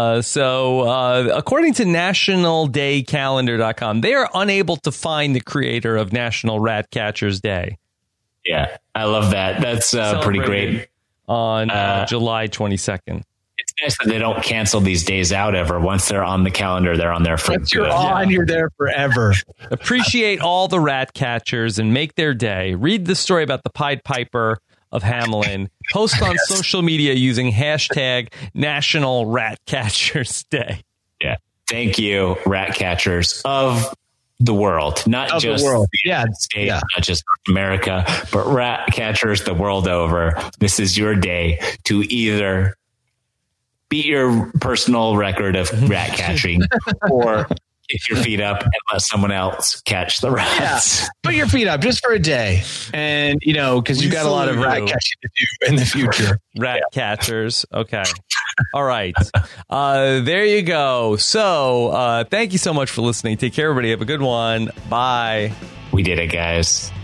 So according to nationaldaycalendar.com, they are unable to find the creator of National Rat Catchers Day. Yeah, I love that. That's pretty great. On July 22nd. It's nice that they don't cancel these days out ever. Once they're on the calendar, they're on there for Once you're good. on, you're there forever. Appreciate all the rat catchers and make their day. Read the story about the Pied Piper of Hamelin. Post on social media using hashtag National Rat Catchers Day. Yeah. Thank you, rat catchers of the world, not Of just the world. the Yeah. United States, Yeah. not just America, but rat catchers the world over. This is your day to either beat your personal record of rat catching or kick your feet up and let someone else catch the rats. Yeah. Put your feet up just for a day. And, because you've got a lot of rat catching to do in the future. Rat catchers. Okay. All right. There you go. So thank you so much for listening. Take care, everybody. Have a good one. Bye. We did it, guys.